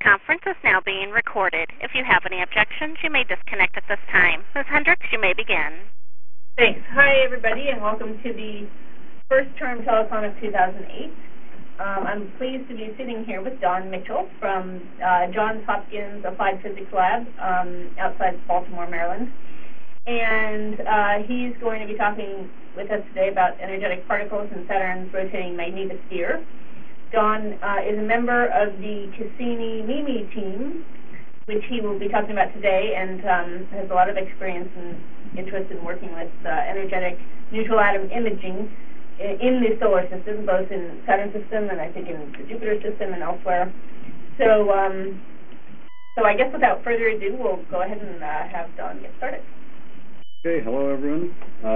conference is now being recorded. If you have any objections, you may disconnect at this time. Ms. Hendricks, you may begin. Thanks. Hi, everybody, and welcome to the first term telethon of 2008. I'm pleased to be sitting here with Don Mitchell from Johns Hopkins Applied Physics Lab outside Baltimore, Maryland. And he's going to be talking with us today about energetic particles in Saturn's rotating magnetosphere. Don is a member of the Cassini-MIMI team, which he will be talking about today, and has a lot of experience and interest in working with energetic neutral atom imaging in the solar system, both in Saturn system and I think in the Jupiter system and elsewhere. So I guess without further ado, we'll go ahead and have Don get started. Okay, hello everyone.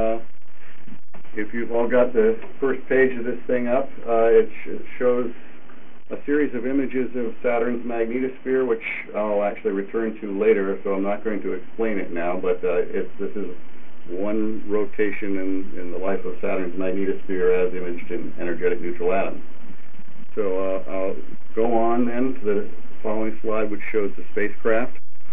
If you've all got the first page of this thing up, it shows a series of images of Saturn's magnetosphere, which I'll actually return to later, so I'm not going to explain it now, but this is one rotation in the life of Saturn's magnetosphere as imaged in energetic neutral atoms. So I'll go on then to the following slide, which shows the spacecraft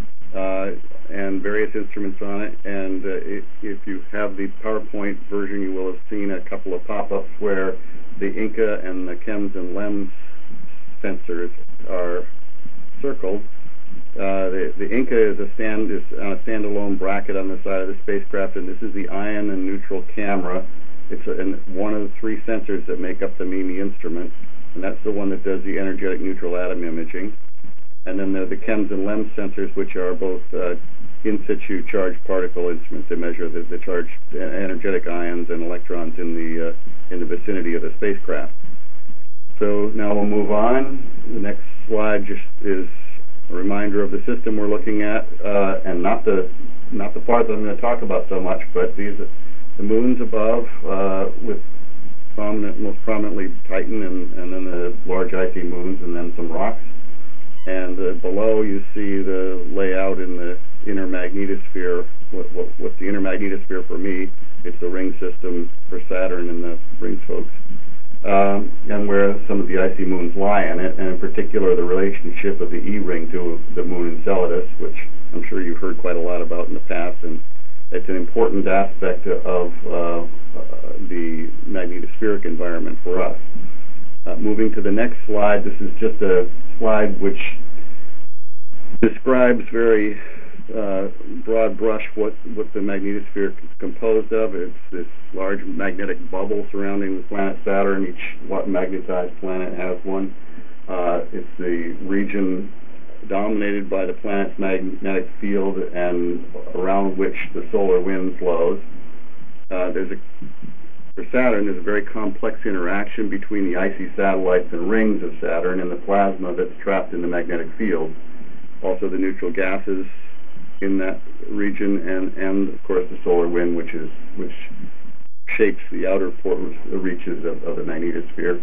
and various instruments on it. And if you have the PowerPoint version, you will have seen a couple of pop-ups where the Inca and the chems and lems sensors are circled. The Inca is on a standalone bracket on the side of the spacecraft, and this is the ion and neutral camera. It's one of the three sensors that make up the MIMI instrument, and that's the one that does the energetic neutral atom imaging. And then there are the chems and lems sensors, which are both in situ charged particle instruments that measure the charged energetic ions and electrons in the vicinity of the spacecraft. So now we'll move on. The next slide just is a reminder of the system we're looking at, and not the part that I'm going to talk about so much, but the moons above, with most prominently Titan, and then the large icy moons, and then some rocks. And below you see the layout in the inner magnetosphere. What's the inner magnetosphere for me? It's the ring system for Saturn and the rings folks. And where some of the icy moons lie in it, and in particular the relationship of the E-ring to the moon Enceladus, which I'm sure you've heard quite a lot about in the past, and it's an important aspect of the magnetospheric environment for us. Moving to the next slide, this is just a slide which describes very broad brush what the magnetosphere is composed of. It's this large magnetic bubble surrounding the planet Saturn. Each magnetized planet has one. It's the region dominated by the planet's magnetic field and around which the solar wind flows. For Saturn, there's a very complex interaction between the icy satellites and rings of Saturn and the plasma that's trapped in the magnetic field. Also the neutral gases in that region, and of course the solar wind, which shapes the outer reaches of the magnetosphere.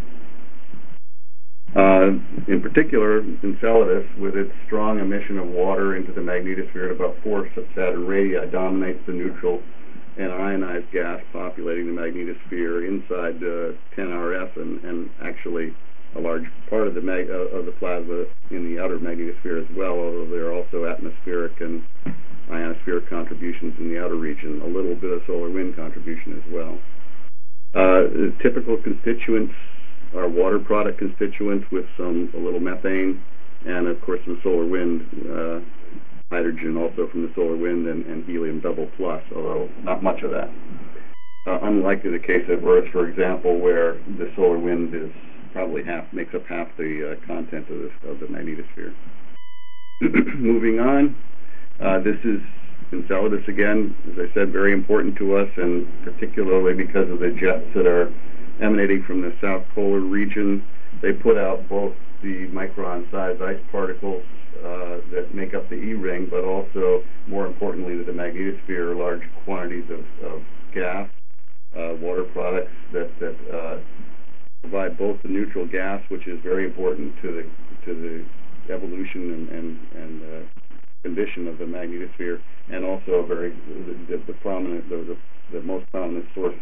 In particular, Enceladus, with its strong emission of water into the magnetosphere at about 4 Saturn radii, dominates the neutral and ionized gas populating the magnetosphere inside 10 RF, and actually a large part of the plasma in the outer magnetosphere as well, although there are also atmospheric and ionospheric contributions in the outer region, a little bit of solar wind contribution as well. The typical constituents are water product constituents with a little methane, and of course some solar wind, hydrogen also from the solar wind, and helium double plus, although not much of that. Unlike the case of Earth, for example, where the solar wind is probably makes up half the content of the magnetosphere. Moving on, this is Enceladus again, as I said, very important to us, and particularly because of the jets that are emanating from the south polar region. They put out both the micron-sized ice particles that make up the E-ring, but also, more importantly, to the magnetosphere, large quantities of gas, water products that provide both the neutral gas, which is very important to the evolution and condition of the magnetosphere, and also the most prominent source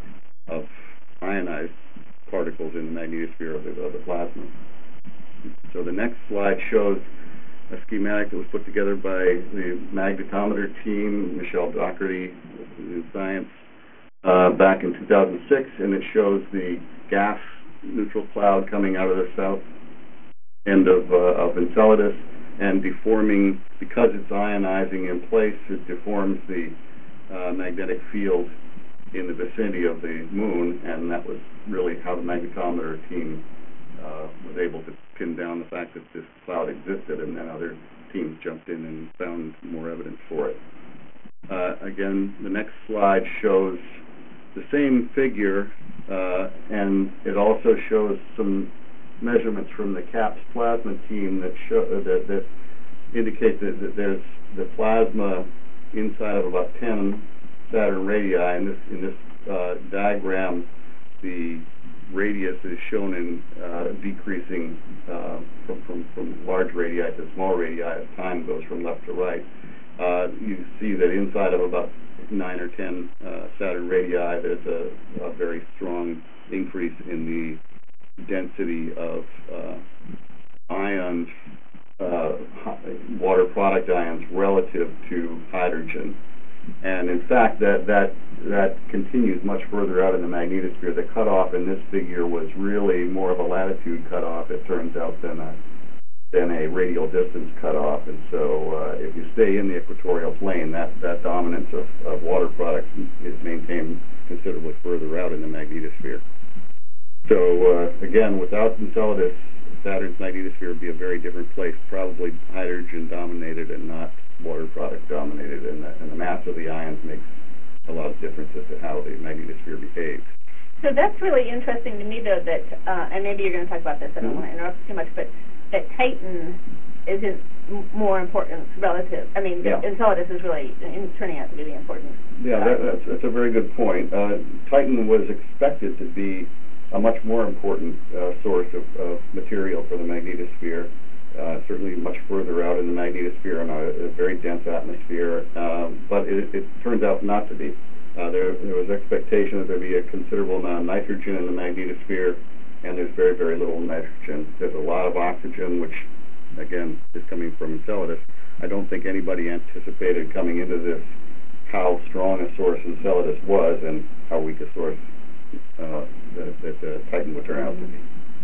of ionized particles in the magnetosphere of the plasma. So the next slide shows a schematic that was put together by the magnetometer team, Michelle Doherty with New Science, back in 2006, and it shows the gas neutral cloud coming out of the south end of Enceladus and deforming, because it's ionizing in place, it deforms the magnetic field in the vicinity of the moon, and that was really how the magnetometer team was able to pin down the fact that this cloud existed, and then other teams jumped in and found more evidence for it. Again, the next slide shows the same figure, and it also shows some measurements from the CAPS plasma team that indicate that there's the plasma inside of about 10 Saturn radii. In this diagram, the radius is shown in decreasing from large radii to small radii as time goes from left to right. You see that inside of about 9 or 10 Saturn radii, there's a very strong increase in the density of ions, water product ions relative to hydrogen. And in fact, that continues much further out in the magnetosphere. The cutoff in this figure was really more of a latitude cutoff, it turns out, than a radial distance cutoff. And so if you stay in the equatorial plane, that dominance of water products is maintained considerably further out in the magnetosphere. So again, without Enceladus, Saturn's magnetosphere would be a very different place, probably hydrogen dominated and not water product dominated, and the mass of the ions makes a lot of difference as to how the magnetosphere behaves. So that's really interesting to me, though, that, and maybe you're going to talk about this, I don't want to interrupt too much, but that Titan isn't more important relative. I mean, Enceladus is really turning out to be the important. Yeah, that's a very good point. Titan was expected to be a much more important source of material for the magnetosphere, certainly much further out in the magnetosphere in a very dense atmosphere, but it turns out not to be. There was expectation that there would be a considerable amount of nitrogen in the magnetosphere, and there's very, very little nitrogen. There's a lot of oxygen, which, again, is coming from Enceladus. I don't think anybody anticipated coming into this how strong a source Enceladus was and how weak a source that Titan would turn out to be.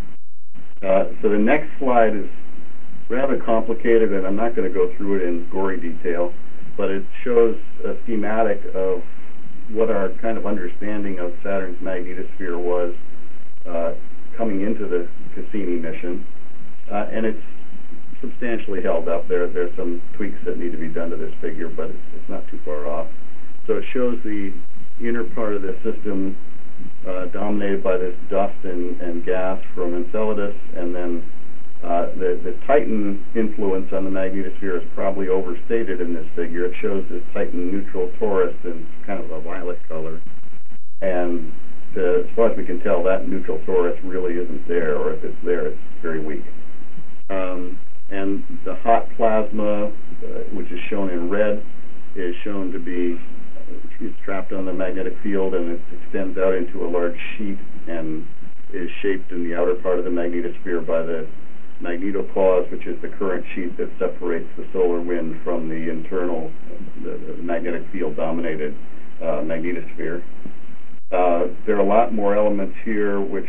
So the next slide is rather complicated, and I'm not going to go through it in gory detail, but it shows a schematic of what our kind of understanding of Saturn's magnetosphere was coming into the Cassini mission, and it's substantially held up. There's some tweaks that need to be done to this figure, but it's not too far off. So it shows the inner part of the system dominated by this dust and gas from Enceladus, and then the Titan influence on the magnetosphere is probably overstated in this figure. It shows this Titan neutral torus in kind of a violet color, and as far as we can tell, that neutral torus really isn't there, or if it's there, it's very weak. And the hot plasma, which is shown in red, is shown to be it's trapped on the magnetic field, and it extends out into a large sheet and is shaped in the outer part of the magnetosphere by the magnetopause, which is the current sheet that separates the solar wind from the internal, the magnetic field-dominated magnetosphere. There are a lot more elements here, which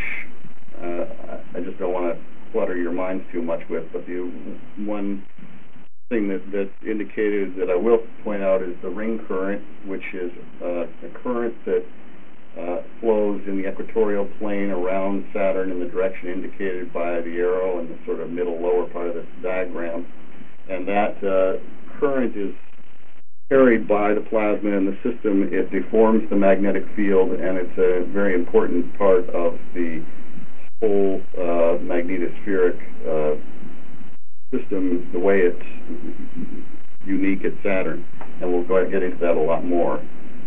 I just don't want to clutter your minds too much with, but the one thing that's indicated that I will point out is the ring current, which is a current that flows in the equatorial plane around Saturn in the direction indicated by the arrow in the sort of middle lower part of this diagram. And that current is carried by the plasma in the system. It deforms the magnetic field, and it's a very important part of the whole magnetospheric system, the way it's unique at Saturn. And we'll go ahead and get into that a lot more.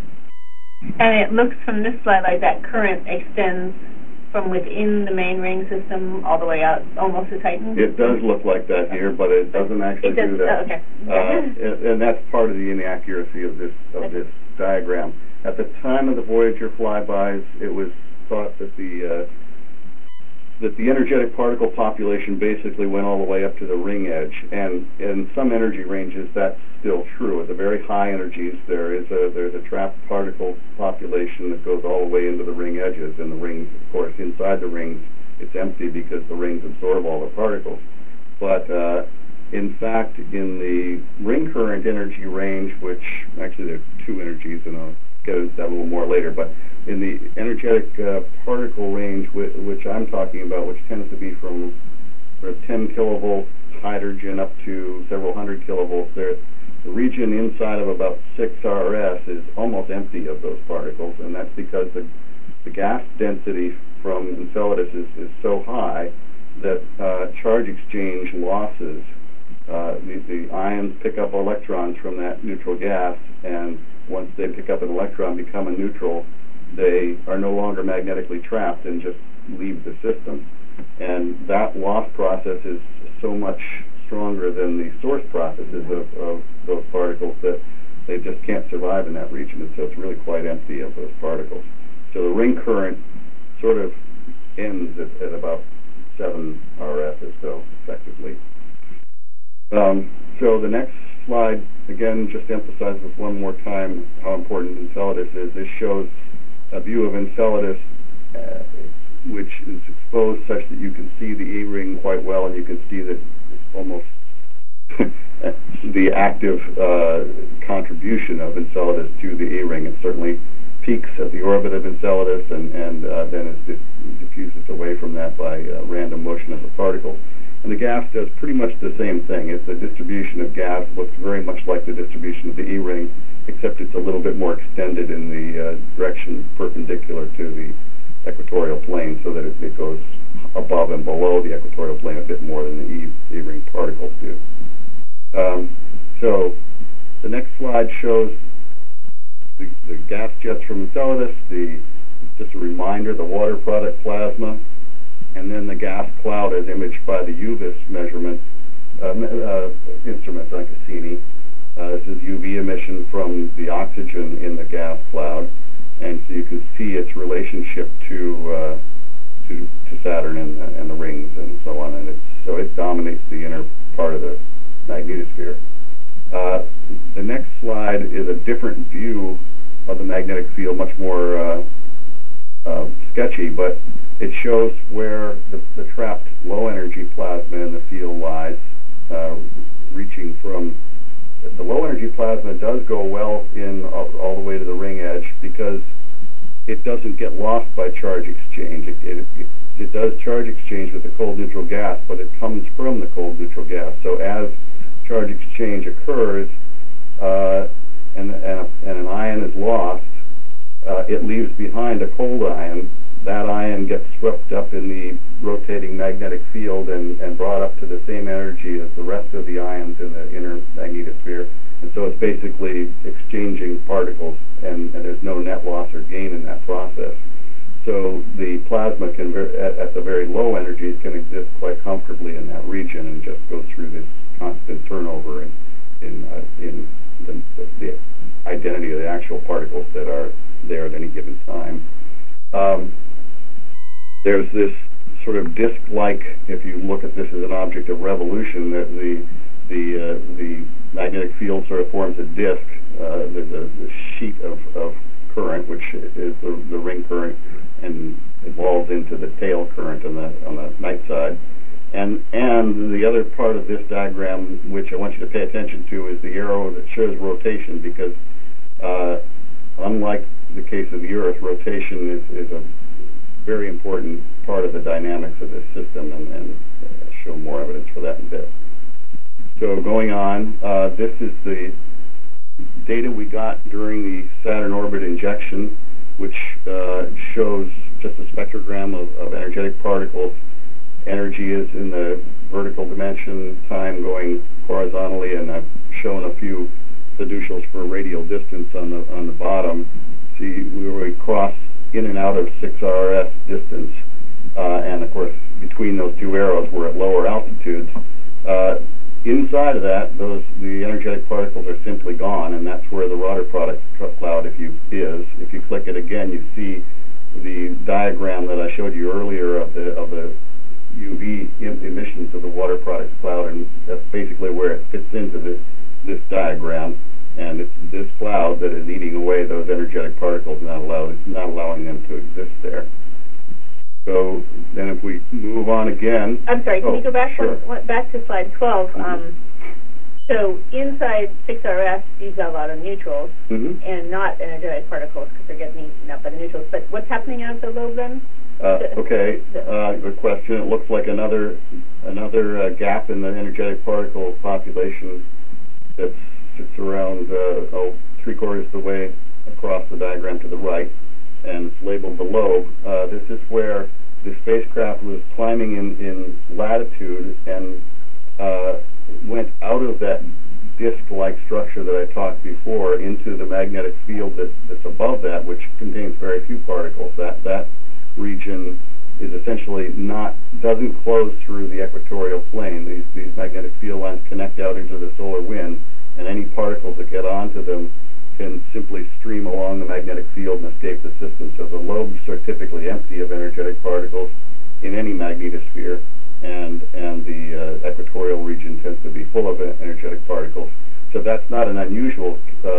And it looks from this slide like that current extends from within the main ring system all the way out almost to Titan? It does look like that here, but it doesn't actually do that. Okay. And that's part of the inaccuracy of this diagram. At the time of the Voyager flybys, it was thought that the that the energetic particle population basically went all the way up to the ring edge, and in some energy ranges that's still true. At the very high energies, there's a trapped particle population that goes all the way into the ring edges, and the rings, of course, inside the rings, it's empty because the rings absorb all the particles. But in fact, in the ring current energy range, which actually there are two energies, and I'll get into that a little more later, but in the energetic particle range, which I'm talking about, which tends to be from sort of 10 kilovolts hydrogen up to several hundred kilovolts, the region inside of about 6 RS is almost empty of those particles, and that's because the gas density from Enceladus is so high that charge exchange losses, the ions pick up electrons from that neutral gas, and once they pick up an electron, become a neutral, they are no longer magnetically trapped and just leave the system. And that loss process is so much stronger than the source processes of those particles that they just can't survive in that region, and so it's really quite empty of those particles. So the ring current sort of ends at about 7 RF or so, effectively. So the next slide, again, just emphasizes one more time how important Enceladus is. This shows a view of Enceladus which is exposed such that you can see the E-ring quite well, and you can see that almost the active contribution of Enceladus to the E-ring. It certainly peaks at the orbit of Enceladus, and then it diffuses away from that by random motion of the particles. And the gas does pretty much the same thing. The distribution of gas looks very much like the distribution of the E-ring, except it's a little bit more extended in the direction perpendicular to the equatorial plane, so that it goes above and below the equatorial plane a bit more than the E-ring particles do. So the next slide shows the gas jets from Enceladus, just a reminder, the water product plasma, and then the gas cloud as imaged by the UVIS measurement instruments on Cassini. This is UV emission from the oxygen in the gas cloud, and so you can see its relationship to Saturn and the rings and so on, and so it dominates the inner part of the magnetosphere. The next slide is a different view of the magnetic field, much more sketchy, but it shows where the trapped low-energy plasma in the field lies, reaching from the low-energy plasma does go well in all the way to the ring edge because it doesn't get lost by charge exchange. It does charge exchange with the cold neutral gas, but it comes from the cold neutral gas. So as charge exchange occurs and an ion is lost, it leaves behind a cold ion. That ion gets swept up in the rotating magnetic field and brought up to the same energy as the rest of the ions in the inner magnetosphere. And so it's basically exchanging particles, and there's no net loss or gain in that process. So the plasma can, at the very low energies, can exist quite comfortably in that region and just go through this constant turnover in the identity of the actual particles that are there at any given time. There's this sort of disk-like, if you look at this as an object of revolution, that the magnetic field sort of forms a disk. There's a sheet of current, which is the ring current, and evolves into the tail current on the night side. And the other part of this diagram, which I want you to pay attention to, is the arrow that shows rotation, because unlike the case of the Earth, rotation is a very important part of the dynamics of this system, and I'll show more evidence for that in a bit. So going on, this is the data we got during the Saturn orbit injection, which shows just a spectrogram of energetic particles. Energy is in the vertical dimension, time going horizontally, and I've shown a few fiducials for radial distance on the bottom. See, we cross in and out of 6 RS distance, and of course between those two arrows we're at lower altitudes. Inside of that, the energetic particles are simply gone, and that's where the water product cloud is. If you click it again, you see the diagram that I showed you earlier of the UV emissions of the water products cloud, and that's basically where it fits into this diagram. And it's this cloud that is eating away those energetic particles, not allowing them to exist there. So then if we move on again. I'm sorry, can you go back sure. back to slide 12? So inside 6RS, you've got a lot of neutrals and not energetic particles because they're getting eaten up by the neutrals. But what's happening out of the lobe then? Okay, good question. It looks like another gap in the energetic particle population that sits around 3/4 the way across the diagram to the right, and it's labeled the lobe. This is where the spacecraft was climbing in latitude and went out of that disc-like structure that I talked before into the magnetic field that's above that, which contains very few particles. That region is essentially doesn't close through the equatorial plane. These magnetic field lines connect out into the solar wind, and any particles that get onto them can simply stream along the magnetic field and escape the system. So the lobes are typically empty of energetic particles in any magnetosphere, and the equatorial region tends to be full of energetic particles. So that's not an unusual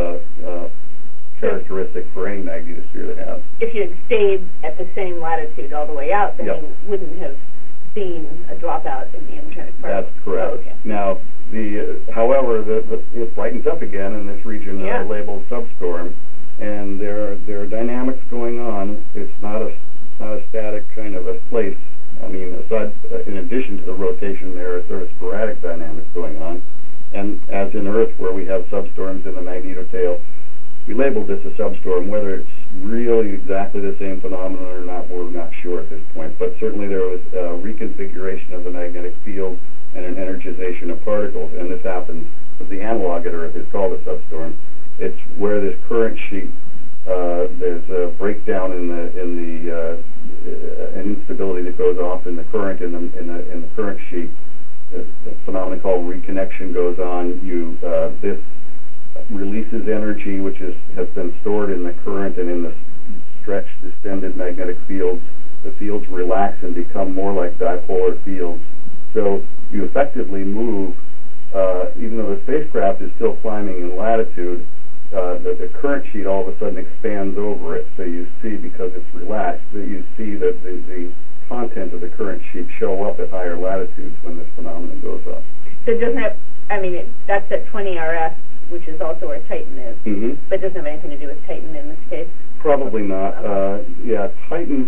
characteristic for any magnetosphere to have. If you had stayed at the same latitude all the way out, then you wouldn't have seen a dropout in the energetic particles. That's correct. Oh, okay. Now, however, it brightens up again in this region labeled substorm, and there are dynamics going on. It's not a static kind of a place. I mean, in addition to the rotation, there are sort of sporadic dynamics going on. And as in Earth, where we have substorms in the magnetotail, we labeled this a substorm. Whether it's really exactly the same phenomenon or not, we're not sure at this point. But certainly there was a reconfiguration of the magnetic field and an energization of particles, and this happens with the analog at Earth. It's called a substorm. It's where this current sheet, there's a breakdown in the an instability that goes off in the current in the current sheet. A phenomenon called reconnection goes on. This releases energy which has been stored in the current and in the stretched, distended magnetic fields. The fields relax and become more like dipolar fields. So you effectively move, even though the spacecraft is still climbing in latitude, the current sheet all of a sudden expands over it. So you see, because it's relaxed, that you see that the content of the current sheet show up at higher latitudes when this phenomenon goes up. So it doesn't have, that's at 20 RS, which is also where Titan is, but it doesn't have anything to do with Titan in this case? Probably not. Titan,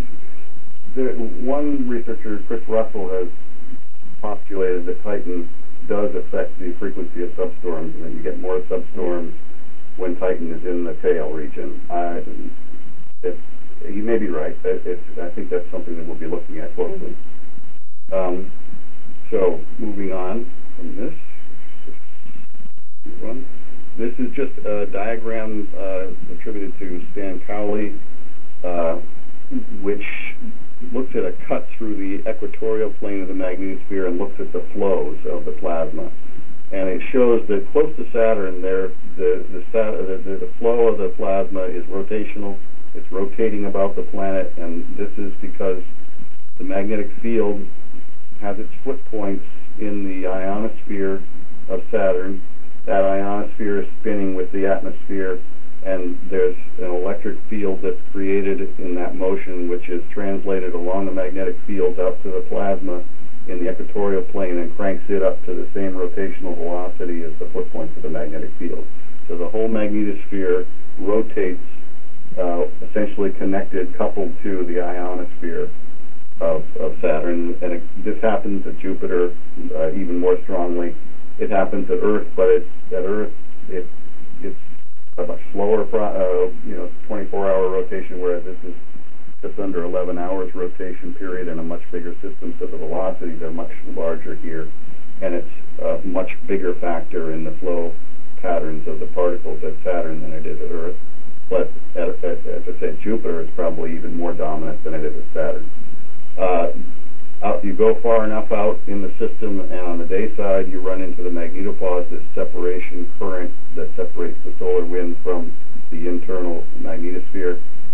one researcher, Chris Russell, has postulated that Titan does affect the frequency of substorms, and that you get more substorms when Titan is in the tail region. You may be right. I think that's something that we'll be looking at closely. So moving on from this. This is just a diagram attributed to Stan Cowley, which looks at a cut through the equatorial plane of the magnetosphere and looks at the flows of the plasma. And it shows that close to Saturn, the flow of the plasma is rotational. It's rotating about the planet, and this is because the magnetic field has its foot points in the ionosphere of Saturn. That ionosphere is spinning with the atmosphere, and there's an electric field that's created in that motion, which is translated along the magnetic field up to the plasma in the equatorial plane and cranks it up to the same rotational velocity as the foot points of the magnetic field. So the whole magnetosphere rotates, essentially connected, coupled to the ionosphere of Saturn. And this happens at Jupiter even more strongly. It happens at Earth, but at Earth it's a much slower, 24-hour rotation, whereas this is just under 11 hours rotation period and a much bigger system, so the velocities are much larger here, and it's a much bigger factor in the flow patterns of the particles at Saturn than it is at Earth. But as I said, Jupiter is probably even more dominant than it is at Saturn. You go far enough out in the system, and on the day side, you run into the magnetopause, this separation current that separates the solar wind from the internal magnetosphere.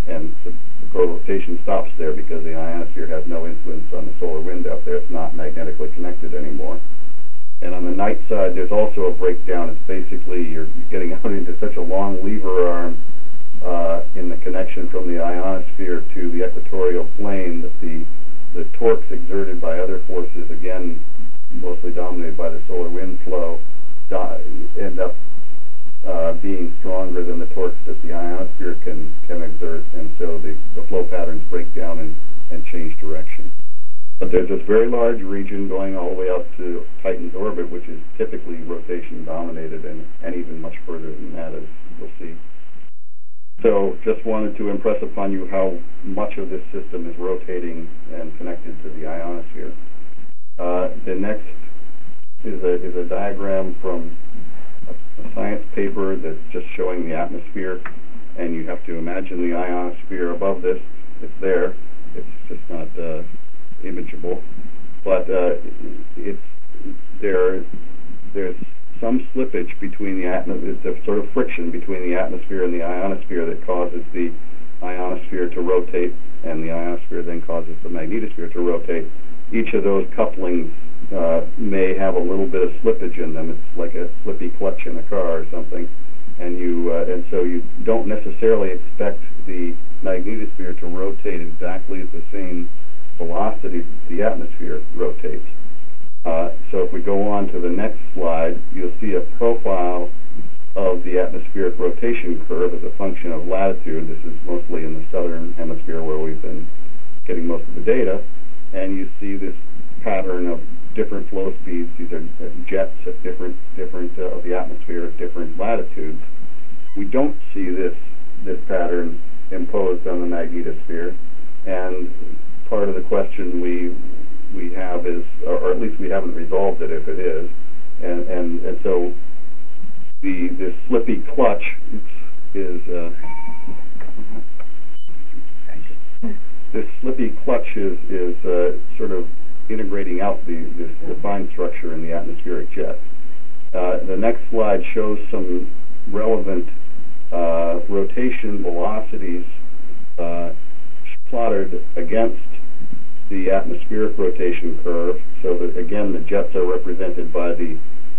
and the rotation stops there because the ionosphere has no influence on the solar wind out there. It's not magnetically connected anymore. And on the night side, there's also a breakdown. It's basically you're getting out into such a long lever arm in the connection from the ionosphere to the equatorial plane that the torques exerted by other forces, again, mostly dominated by the solar wind flow, end up being stronger than the torques that the ionosphere can exert, and so the flow patterns break down and change direction. But there's this very large region going all the way out to Titan's orbit, which is typically rotation dominated, and even much further than that, as we'll see. So just wanted to impress upon you how much of this system is rotating and connected to the ionosphere. The next is a diagram from a science paper that's just showing the atmosphere, and you have to imagine the ionosphere above this. It's there. It's just not imageable, but there's some slippage between the atmosphere. It's a sort of friction between the atmosphere and the ionosphere that causes the ionosphere to rotate, and the ionosphere then causes the magnetosphere to rotate. Each of those couplings may have a little bit of slippage in them. It's like a slippy clutch in a car or something, and so you don't necessarily expect the magnetosphere to rotate exactly at the same velocity the atmosphere rotates. So if we go on to the next slide, you'll see a profile of the atmospheric rotation curve as a function of latitude. This is mostly in the southern hemisphere where we've been getting most of the data, and you see this pattern of different flow speeds. These are jets at different of the atmosphere at different latitudes. We don't see this pattern imposed on the magnetosphere, and part of the question we have is, or at least we haven't resolved it if it is, and so the slippy clutch is this slippy clutch is sort of integrating out this defined structure in the atmospheric jet. The next slide shows some relevant rotation velocities plotted against the atmospheric rotation curve. So that again, the jets are represented by the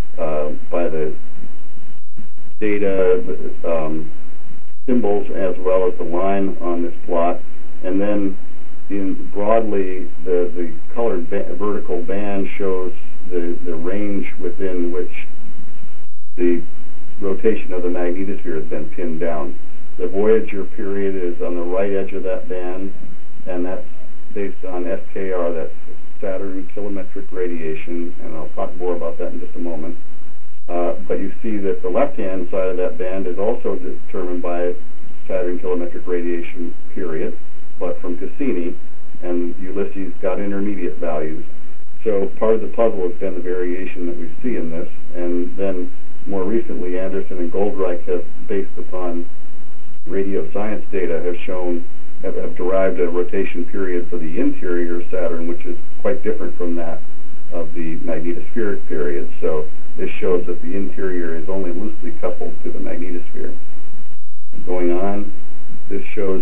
data symbols as well as the line on this plot, and then broadly the colored vertical band shows the range within which the rotation of the magnetosphere has been pinned down. The Voyager period is on the right edge of that band, and that's based on SKR, that's Saturn kilometric radiation, and I'll talk more about that in just a moment. But you see that the left-hand side of that band is also determined by Saturn kilometric radiation period, but from Cassini, and Ulysses got intermediate values. So part of the puzzle has been the variation that we see in this, and then more recently Anderson and Goldreich have, based upon radio science data, have derived a rotation period for the interior of Saturn, which is quite different from that of the magnetospheric period. So this shows that the interior is only loosely coupled to the magnetosphere. Going on, this shows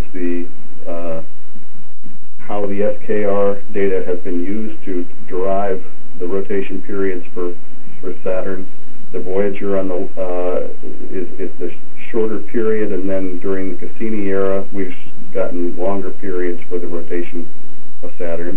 how the SKR data has been used to derive the rotation periods for Saturn. The Voyager on is the shorter period, and then during the Cassini era, we've gotten longer periods for the rotation of Saturn.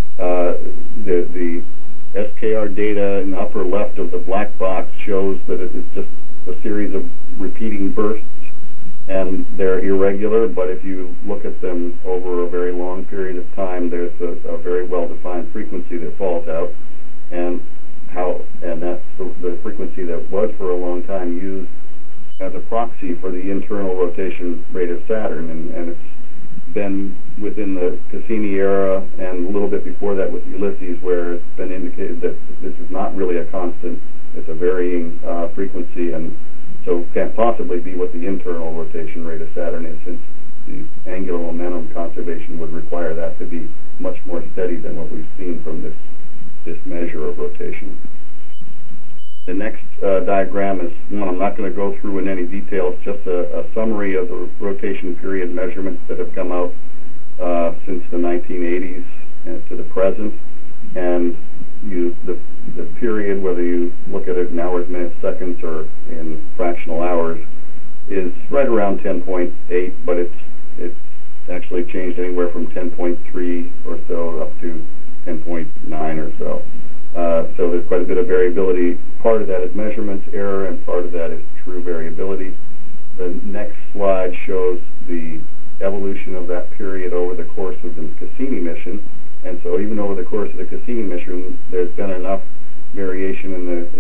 The SKR data in the upper left of the black box shows that it is just a series of repeating bursts, and they're irregular, but if you look at them over a very long period of time, there's a very well-defined frequency that falls out, and that's the frequency that was for a long time used as a proxy for the internal rotation rate of Saturn, and it's been within the Cassini era and a little bit before that with Ulysses, where it's been indicated that this is not really a constant, it's a varying frequency, and so can't possibly be what the internal rotation rate of Saturn is, since the angular momentum conservation would require that to be much more steady than what we've seen from this measure of rotation. The next diagram is one I'm not going to go through in any detail. It's just a summary of the rotation period measurements that have come out since the 1980s to the present. And the period, whether you look at it in hours, minutes, seconds, or in fractional hours, is right around 10.8, but it's actually changed anywhere from 10.3 or so up to 10.9 or so. So there's quite a bit of variability. Part of that is measurements error, and part of that is true variability. The next slide shows the evolution of that period over the course of the Cassini mission. And so even over the course of the Cassini mission, there's been enough variation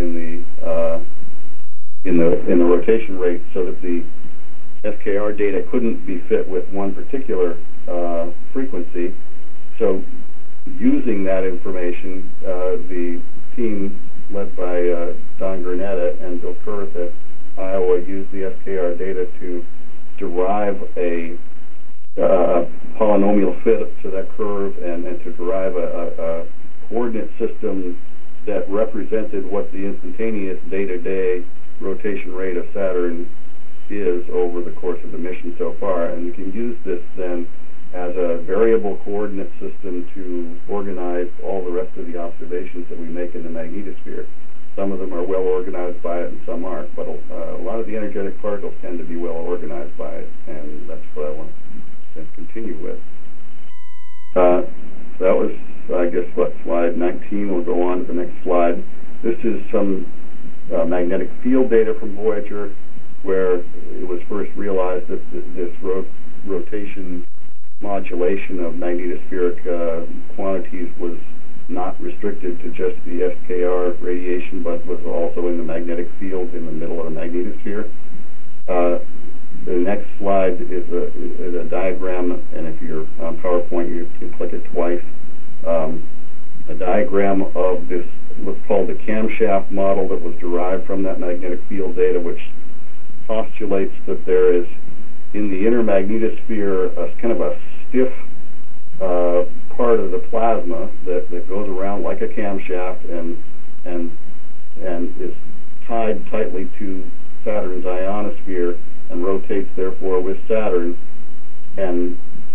in the rotation rate so that the SKR data couldn't be fit with one particular frequency. So using that information, the team led by Don Gurnett and Bill Kurth at Iowa used the SKR data to derive a polynomial fit to that curve and to derive a coordinate system that represented what the instantaneous day-to-day rotation rate of Saturn is over the course of the mission so far. And you can use this then as a variable coordinate system to organize all the rest of the observations that we make in the magnetosphere. Some of them are well organized by it and some aren't, but a lot of the energetic particles tend to be well organized by it, and that's what I want to continue with. So that was, I guess, slide 19. We'll go on to the next slide. This is some magnetic field data from Voyager, where it was first realized that this rotation modulation of magnetospheric quantities was not restricted to just the SKR radiation, but was also in the magnetic field in the middle of the magnetosphere. The next slide is a diagram, and if you're on PowerPoint, you can click it twice. A diagram of this, what's called the camshaft model that was derived from that magnetic field data, which postulates that there is, in the inner magnetosphere, a kind of a stiff part of the plasma that goes around like a camshaft and is tied tightly to Saturn's ionosphere and rotates therefore with Saturn and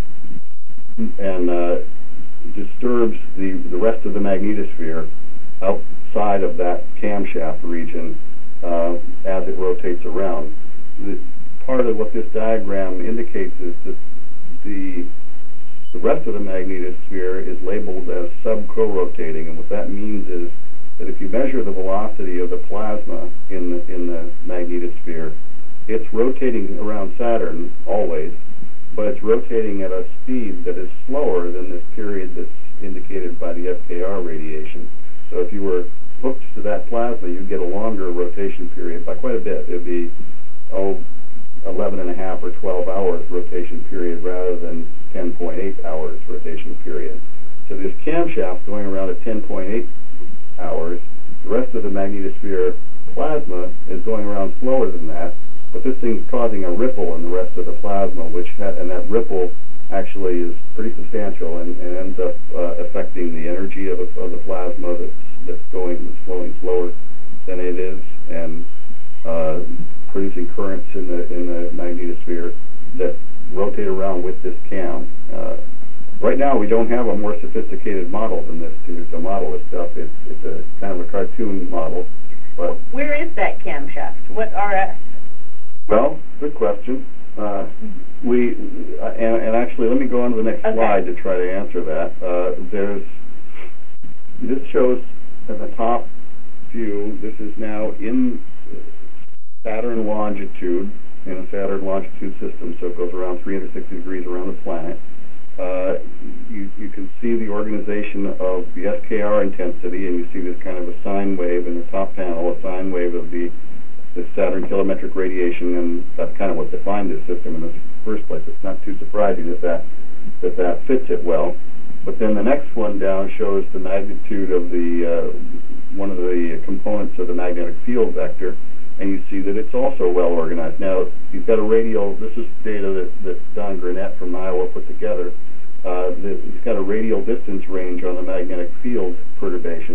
disturbs the rest of the magnetosphere outside of that camshaft region as it rotates around. Part of what this diagram indicates is that the rest of the magnetosphere is labeled as sub-co-rotating, and what that means is that if you measure the velocity of the plasma in the magnetosphere, it's rotating around Saturn always, but it's rotating at a speed that is slower than this period that's indicated by the SKR radiation. So if you were hooked to that plasma, you'd get a longer rotation period by quite a bit. It would be 11 and a half or 12 hours rotation period rather than 10.8 hours rotation period. So this camshaft going around at 10.8 hours, the rest of the magnetosphere plasma is going around slower than that, but this thing's causing a ripple in the rest of the plasma, and that ripple actually is pretty substantial and ends up affecting the energy of the plasma that's flowing slower than it is, and producing currents in the magnetosphere that rotate around with this cam. Right now, we don't have a more sophisticated model than this to model this stuff. It's a kind of a cartoon model. But where is that camshaft? What RF? Well, good question. And actually, let me go on to the next slide to try to answer that. This shows at the top view. This is now in Saturn longitude, in a Saturn longitude system, so it goes around 360 degrees around the planet. You can see the organization of the SKR intensity, and you see this kind of a sine wave in the top panel, a sine wave of the Saturn kilometric radiation, and that's kind of what defined this system in the first place. It's not too surprising that fits it well. But then the next one down shows the magnitude of one of the components of the magnetic field vector, and you see that it's also well organized. Now, you've got a radial, this is data that Don Gurnett from Iowa put together. He's got a radial distance range on the magnetic field perturbation,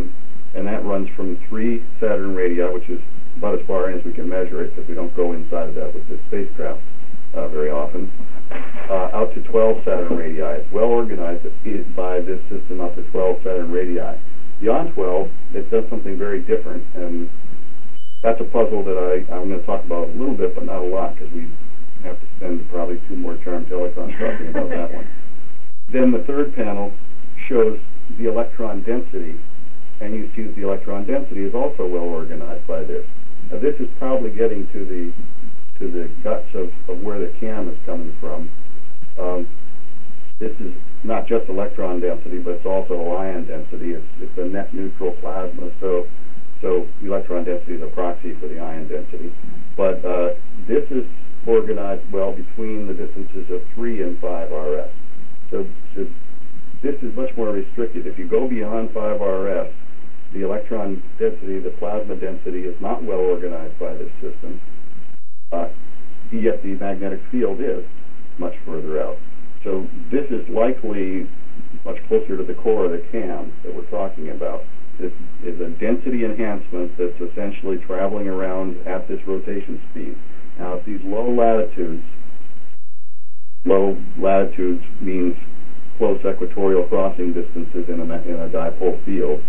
and that runs from 3 Saturn radii, which is about as far in as we can measure it, because we don't go inside of that with this spacecraft very often, out to 12 Saturn radii. It's well organized by this system up to 12 Saturn radii. Beyond 12, it does something very different, and that's a puzzle that I'm going to talk about a little bit, but not a lot, because we have to spend probably 2 more charm telecons talking about that one. Then the third panel shows the electron density, and you see that the electron density is also well organized by this. Now, this is probably getting to the guts of where the CAM is coming from. This is not just electron density, but it's also ion density. It's a net neutral plasma, so electron density is a proxy for the ion density. But this is organized well between the distances of 3 and 5 RS. So this is much more restricted. If you go beyond 5 RS, the electron density, the plasma density, is not well organized by this system, yet the magnetic field is much further out. So this is likely much closer to the core of the CAM that we're talking about. This is a density enhancement that's essentially traveling around at this rotation speed. Now, at these low latitudes means close equatorial crossing distances in a dipole field.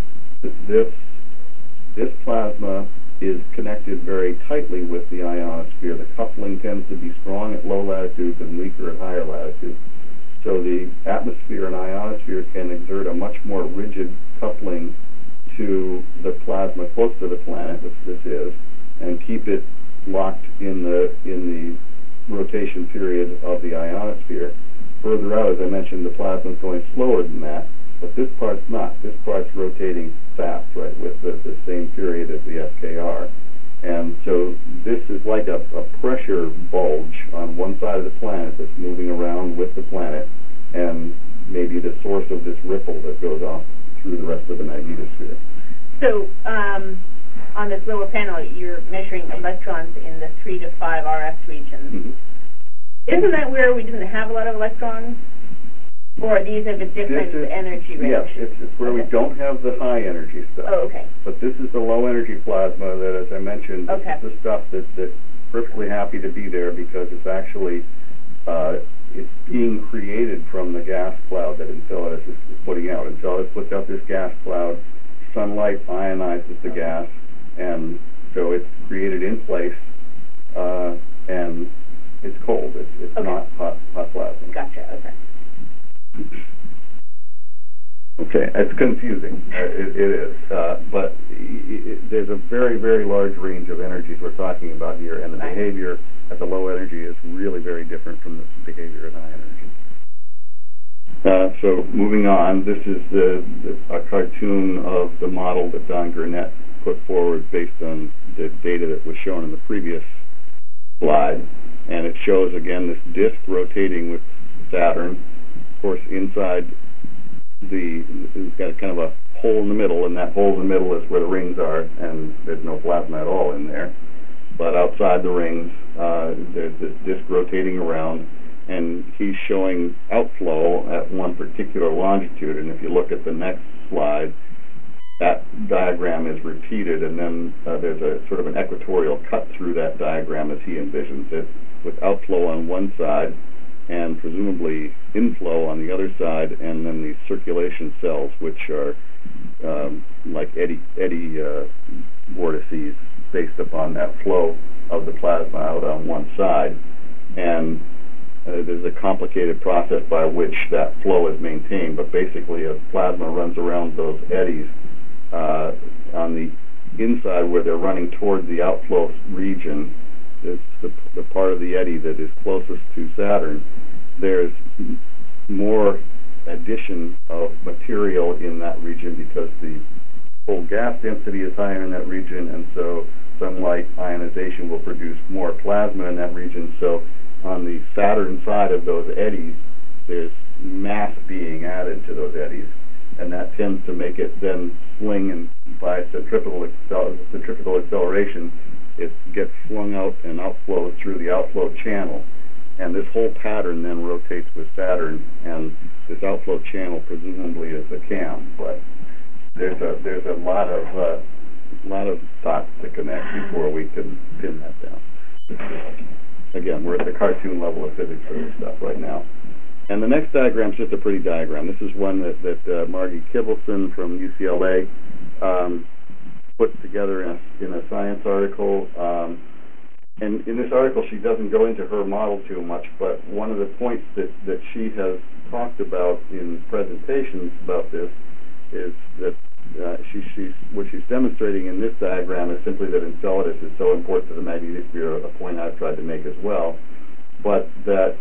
This plasma is connected very tightly with the ionosphere. The coupling tends to be strong at low latitudes and weaker at higher latitudes. So the atmosphere and ionosphere can exert a much more rigid coupling to the plasma close to the planet, which this is, and keep it locked in the rotation period of the ionosphere. Further out, as I mentioned, the plasma is going slower than that, but this part's not. This part's rotating fast, right, with the same period as the SKR. And so this is like a pressure bulge on one side of the planet that's moving around with the planet, and maybe the source of this ripple that goes off through the rest of the magnetosphere. So, on this lower panel, you're measuring electrons in the 3 to 5 RS regions. Mm-hmm. Isn't that where we didn't have a lot of electrons? Or are these of a different energy range? Yes, it's where we don't have the high energy stuff. Oh, okay. But this is the low energy plasma that, as I mentioned, this is the stuff that's perfectly happy to be there because it's actually it's being created from the gas cloud that Enceladus is putting out. Enceladus puts out this gas cloud, sunlight ionizes the gas, and so it's created in place, and it's cold. It's not hot plasma. Gotcha, okay. Okay, it's confusing. It is, but there's a very, very large range of energies we're talking about here, and the behavior at the low energy is really very different from the behavior at high energy. So moving on, this is a cartoon of the model that Don Gurnett put forward based on the data that was shown in the previous slide, and it shows again this disk rotating with Saturn. Of course, inside it's got kind of a hole in the middle, and that hole in the middle is where the rings are, and there's no plasma at all in there. But outside the rings, there's this disk rotating around, and he's showing outflow at one particular longitude. And if you look at the next slide, that diagram is repeated, and then there's a sort of an equatorial cut through that diagram as he envisions it, with outflow on one side and presumably inflow on the other side, and then these circulation cells, which are like eddy vortices based upon that flow of the plasma out on one side. And there's a complicated process by which that flow is maintained, but basically as plasma runs around those eddies on the inside where they're running toward the outflow region, it's the part of the eddy that is closest to Saturn, there's more addition of material in that region because the whole gas density is higher in that region, and so sunlight ionization will produce more plasma in that region. So on the Saturn side of those eddies, there's mass being added to those eddies, and that tends to make it then swing, and by centrifugal acceleration, it gets flung out and outflows through the outflow channel. And this whole pattern then rotates with Saturn, and this outflow channel presumably is the CAM. But there's a lot of dots to connect before we can pin that down. Again, we're at the cartoon level of physics for this stuff right now. And the next diagram is just a pretty diagram. This is one that Margie Kibelson from UCLA put together in a science article. And in this article, she doesn't go into her model too much, but one of the points that she has talked about in presentations about this is that what she's demonstrating in this diagram is simply that Enceladus is so important to the magnetosphere, a point I've tried to make as well, but that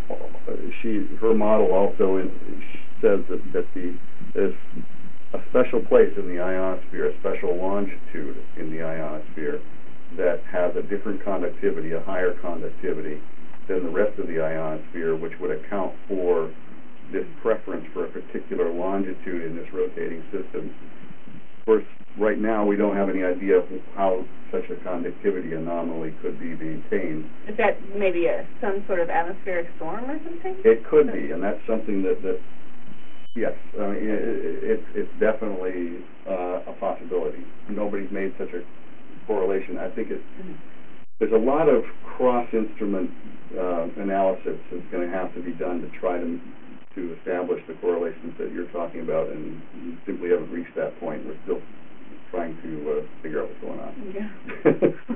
her model also says that there's a special place in the ionosphere, a special longitude in the ionosphere that has a different conductivity, a higher conductivity than the rest of the ionosphere, which would account for this preference for a particular longitude in this rotating system. Of course, right now we don't have any idea of how such a conductivity anomaly could be maintained. Is that maybe some sort of atmospheric storm or something? It could be, and that's something that yes, I mean, it's definitely a possibility. Nobody's made such a correlation. I think there's a lot of cross-instrument analysis that's going to have to be done to try to establish the correlations that you're talking about, and we simply haven't reached that point. We're still trying to figure out what's going on. Yeah.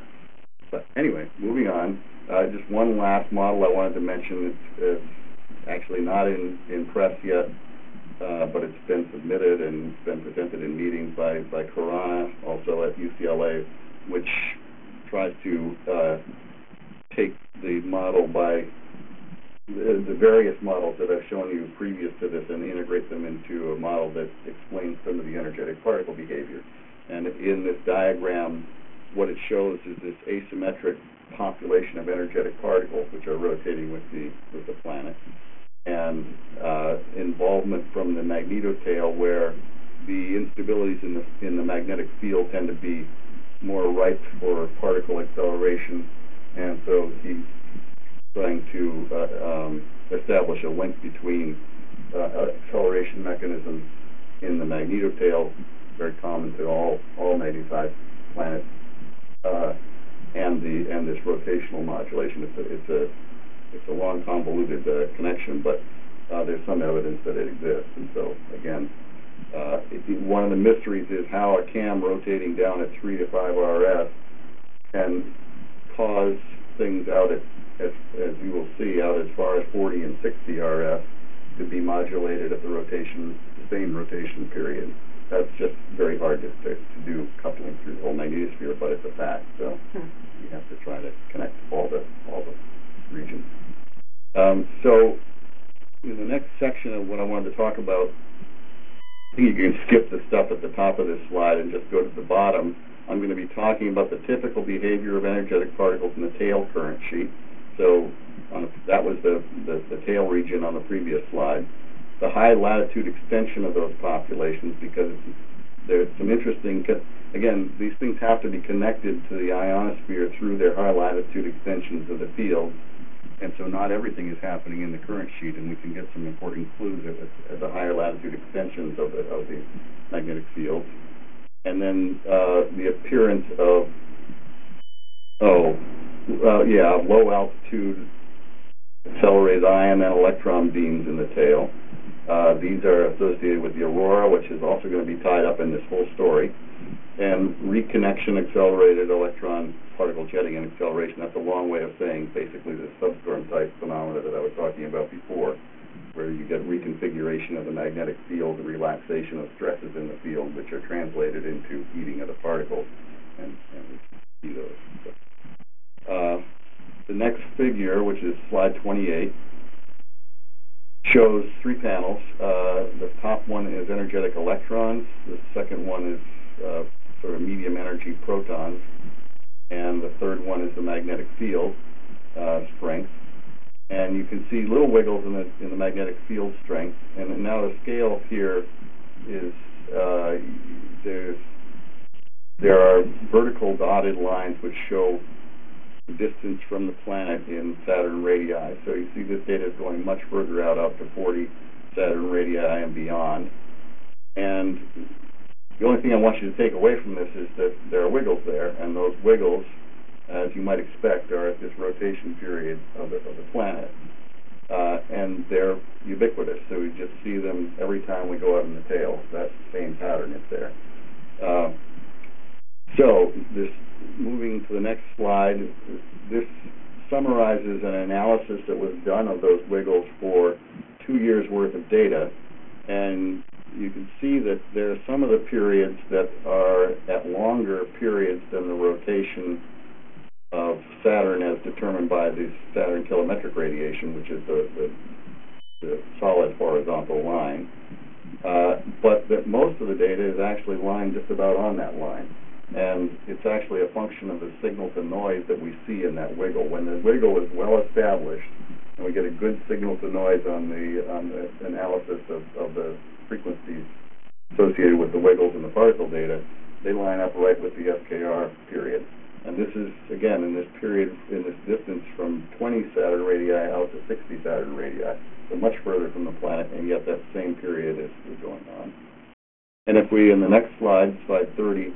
But anyway, moving on. Just one last model I wanted to mention. It's actually not in press yet, but it's been submitted and been presented in meetings by Khurana, also at UCLA, which tries to take the model by the various models that I've shown you previous to this and integrate them into a model that explains some of the energetic particle behavior. And in this diagram, what it shows is this asymmetric population of energetic particles which are rotating with the planet, and involvement from the magnetotail, where the instabilities in the magnetic field tend to be more ripe for particle acceleration, and so he's trying to establish a link between acceleration mechanisms in the magnetotail, very common to all magnetized planets, and this rotational modulation. It's a long, convoluted connection, but there's some evidence that it exists. And so, again, one of the mysteries is how a cam rotating down at 3 to 5 RS can cause things out at, as you will see, out as far as 40 and 60 RS to be modulated at the same rotation period. That's just very hard to do, coupling through the whole magnetosphere, but it's a fact. So you have to try to connect all the regions. So in the next section of what I wanted to talk about, I think you can skip the stuff at the top of this slide and just go to the bottom. I'm going to be talking about the typical behavior of energetic particles in the tail current sheet. So that was the tail region on the previous slide. The high latitude extension of those populations, because there's some interesting, again, these things have to be connected to the ionosphere through their high latitude extensions of the field, and so not everything is happening in the current sheet, and we can get some important clues at the higher latitude extensions of the magnetic fields. And then the appearance of low altitude accelerated ion and electron beams in the tail. These are associated with the aurora, which is also going to be tied up in this whole story. And reconnection accelerated electron particle jetting and acceleration. That's a long way of saying basically the substorm type phenomena that I was talking about before, where you get reconfiguration of the magnetic field, the relaxation of stresses in the field, which are translated into heating of the particles, and we see those. The next figure, which is slide 28, shows three panels. The top one is energetic electrons. The second one is sort of medium energy protons. And the third one is the magnetic field strength. And you can see little wiggles in the magnetic field strength. And now the scale here is there are vertical dotted lines which show the distance from the planet in Saturn radii. So you see this data is going much further out to 40 Saturn radii and beyond. And The only thing I want you to take away from this is that there are wiggles there, and those wiggles, as you might expect, are at this rotation period of the planet. And they're ubiquitous, so we just see them every time we go out in the tail. That same pattern is there. So, moving to the next slide, this summarizes an analysis that was done of those wiggles for 2 years' worth of data, and you can see that there are some of the periods that are at longer periods than the rotation of Saturn as determined by the Saturn kilometric radiation, which is the solid horizontal line, but that most of the data is actually lying just about on that line. And it's actually a function of the signal to noise that we see in that wiggle. When the wiggle is well established, and we get a good signal to noise on the analysis of the frequencies associated with the wiggles in the particle data, they line up right with the SKR period. And this is, again, in this period, in this distance from 20 Saturn radii out to 60 Saturn radii, so much further from the planet, and yet that same period is going on. And if we, in the next slide, slide 30,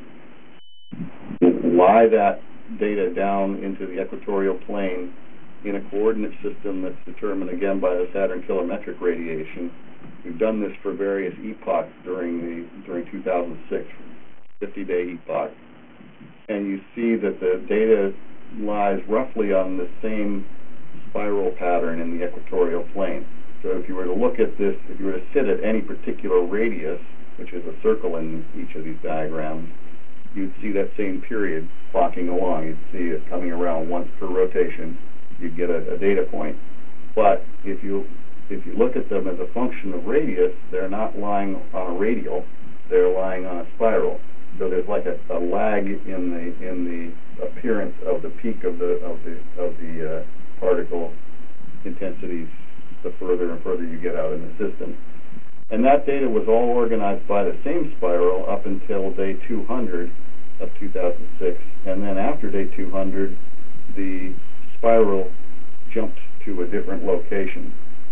lie that data down into the equatorial plane in a coordinate system that's determined, again, by the Saturn kilometric radiation. We've done this for various epochs during 2006, 50-day epoch. And you see that the data lies roughly on the same spiral pattern in the equatorial plane. So if you were to look at this, if you were to sit at any particular radius, which is a circle in each of these diagrams, you'd see that same period clocking along. You'd see it coming around once per rotation. You'd get a data point. But if you look at them as a function of radius, they're not lying on a radial. They're lying on a spiral. So there's like a lag in the appearance of the peak of the particle intensities the further and further you get out in the system. And that data was all organized by the same spiral up until day 200 of 2006. And then after day 200, the spiral jumped to a different location.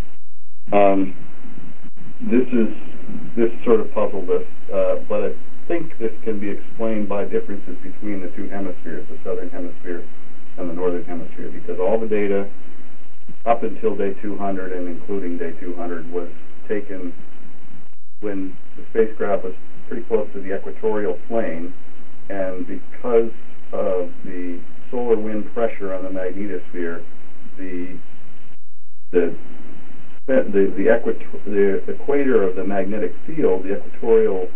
This sort of puzzled us, but I think this can be explained by differences between the two hemispheres, the southern hemisphere and the northern hemisphere, because all the data up until day 200 and including day 200 was taken when the spacecraft was pretty close to the equatorial plane, and because of the solar wind pressure on the magnetosphere, the equator of the magnetic field, the equatorial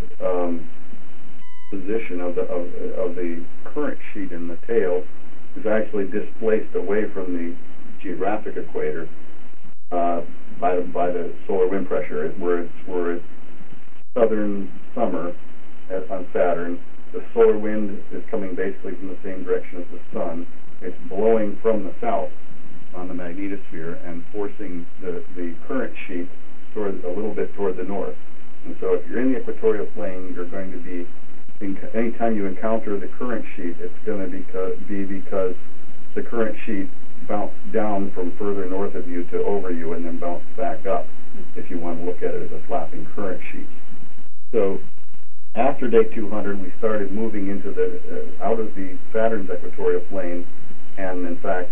position of the current sheet in the tail, is actually displaced away from the geographic equator by the solar wind pressure. Where it's southern summer on Saturn, the solar wind is coming basically from the same direction as the sun. It's blowing from the south on the magnetosphere and forcing the current sheet a little bit toward the north. And so if you're in the equatorial plane, you're going to be, anytime you encounter the current sheet, it's going to be because the current sheet bounced down from further north of you to over you and then bounced back up, if you want to look at it as a flapping current sheet. So after day 200, we started moving into out of the Saturn's equatorial plane, and in fact,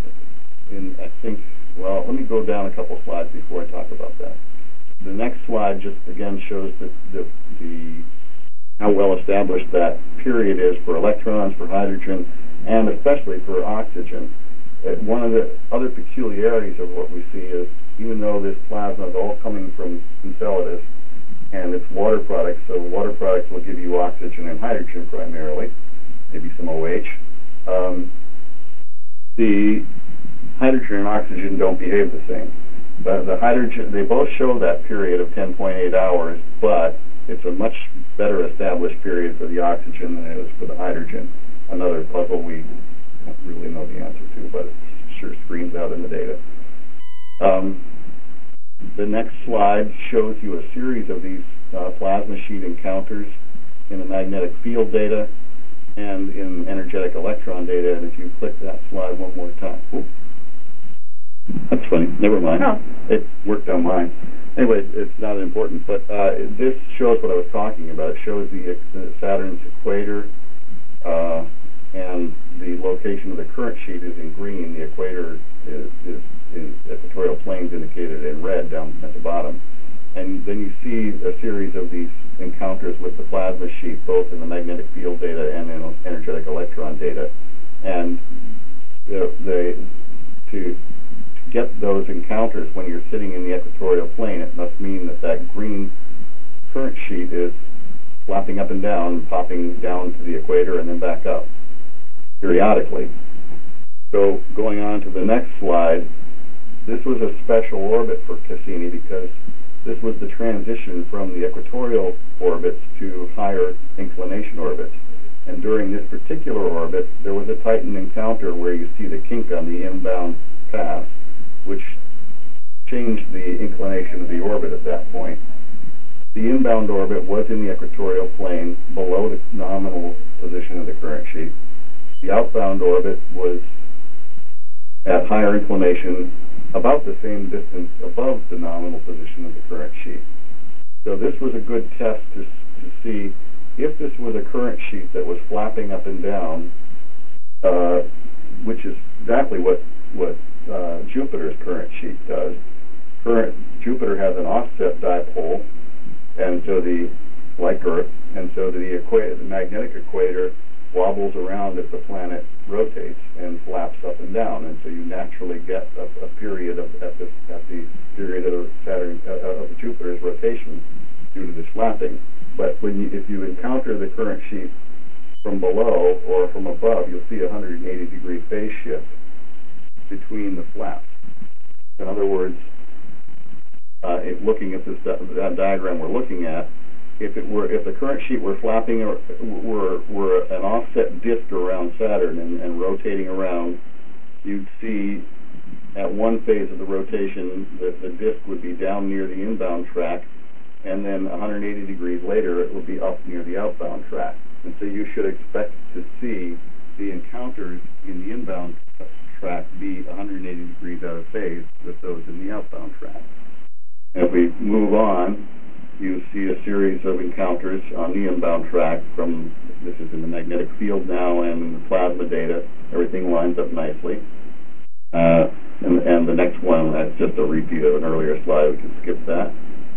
let me go down a couple slides before I talk about that. The next slide just again shows how well established that period is for electrons, for hydrogen, and especially for oxygen. One of the other peculiarities of what we see is, even though this plasma is all coming from Enceladus and it's water products, so water products will give you oxygen and hydrogen primarily, maybe some OH. The hydrogen and oxygen don't behave the same. The hydrogen, they both show that period of 10.8 hours, but it's a much better established period for the oxygen than it is for the hydrogen. Another puzzle we don't really know the answer to, but it sure screams out in the data. The next slide shows you a series of these plasma sheet encounters in the magnetic field data and in energetic electron data. And if you click that slide one more time, that's funny. Never mind. Oh. It worked on mine. Anyway, it's not important, but this shows what I was talking about. It shows the Saturn's equator, and the location of the current sheet is in green. The equator is in equatorial planes indicated in red down at the bottom. And then you see a series of these encounters with the plasma sheet, both in the magnetic field data and in energetic electron data. And to get those encounters when you're sitting in the equatorial plane, it must mean that that green current sheet is flapping up and down, popping down to the equator and then back up periodically. So going on to the next slide, this was a special orbit for Cassini because this was the transition from the equatorial orbits to higher inclination orbits. And during this particular orbit, there was a Titan encounter where you see the kink on the inbound path, which changed the inclination of the orbit at that point. The inbound orbit was in the equatorial plane below the nominal position of the current sheet. The outbound orbit was at higher inclination, about the same distance above the nominal position of the current sheet. So this was a good test to see if this was a current sheet that was flapping up and down, which is exactly what Jupiter's current sheet does. Jupiter has an offset dipole, and so like Earth, and so the magnetic equator wobbles around as the planet rotates and flaps up and down, and so you naturally get a period at the period of Jupiter's rotation due to this flapping. But if you encounter the current sheet from below or from above, you'll see a 180-degree phase shift between the flaps. In other words, looking at that diagram we're looking at, if the current sheet were flapping or were an offset disk around Saturn and rotating around, you'd see at one phase of the rotation that the disk would be down near the inbound track, and then 180 degrees later it would be up near the outbound track. And so you should expect to see the encounters in the inbound track be 180 degrees out of phase with those in the outbound track. And if we move on, you see a series of encounters on the inbound track from, this is in the magnetic field now and in the plasma data. Everything lines up nicely. And the next one, that's just a repeat of an earlier slide. We can skip that.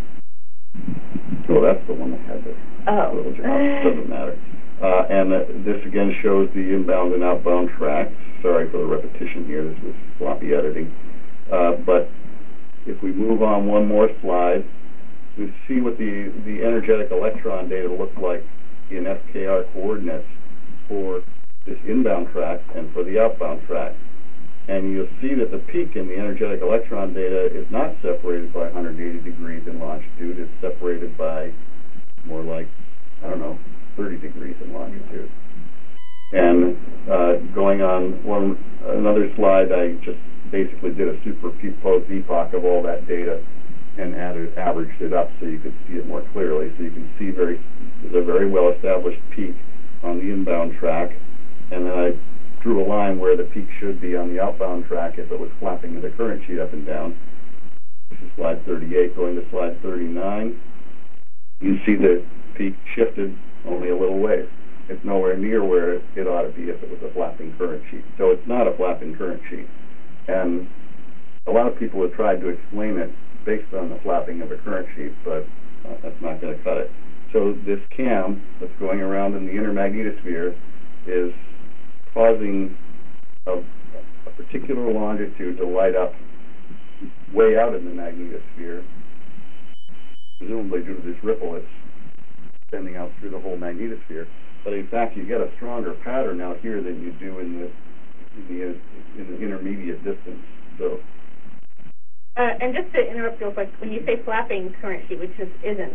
Oh, that's the one that had the little job. Doesn't matter. And this again shows the inbound and outbound tracks. Sorry for the repetition here. This was sloppy editing. But if we move on one more slide, we see what the energetic electron data look like in SKR coordinates for this inbound track and for the outbound track. And you'll see that the peak in the energetic electron data is not separated by 180 degrees in longitude. It's separated by more like, 30 degrees in longitude. And going on another slide, I just basically did a superimposed epoch of all that data and averaged it up so you could see it more clearly. So you can see there's a very well-established peak on the inbound track, and then I drew a line where the peak should be on the outbound track if it was flapping the current sheet up and down. This is slide 38. Going to slide 39, you see the peak shifted only a little ways. It's nowhere near where it ought to be if it was a flapping current sheet. So it's not a flapping current sheet. And a lot of people have tried to explain it based on the flapping of a current sheet, but that's not going to cut it. So this cam that's going around in the inner magnetosphere is causing a particular longitude to light up way out in the magnetosphere, presumably due to this ripple it's sending out through the whole magnetosphere. But in fact, you get a stronger pattern out here than you do in the intermediate distance. So. And just to interrupt real quick, when you say flapping current sheet, which isn't,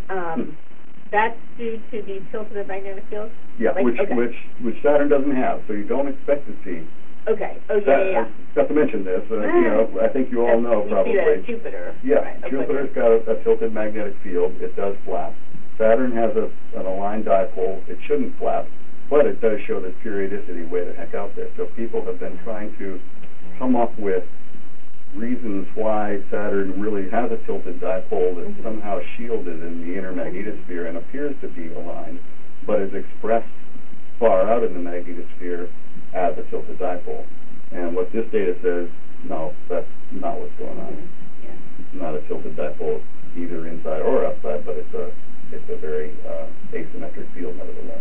that's due to the tilt of the magnetic field? Yeah, which Saturn doesn't have, so you don't expect to see. Okay. Oh, yeah. Got to mention this. I think you all know probably. You see that at Jupiter. Yeah, right. Jupiter's got a tilted magnetic field. It does flap. Saturn has an aligned dipole. It shouldn't flap, but it does show this periodicity way the heck out there. So people have been trying to come up with reasons why Saturn really has a tilted dipole that's somehow shielded in the inner magnetosphere and appears to be aligned, but is expressed far out in the magnetosphere as a tilted dipole. And what this data says, no, that's not what's going on. It's not a tilted dipole either inside or outside, but it's a very asymmetric field nevertheless.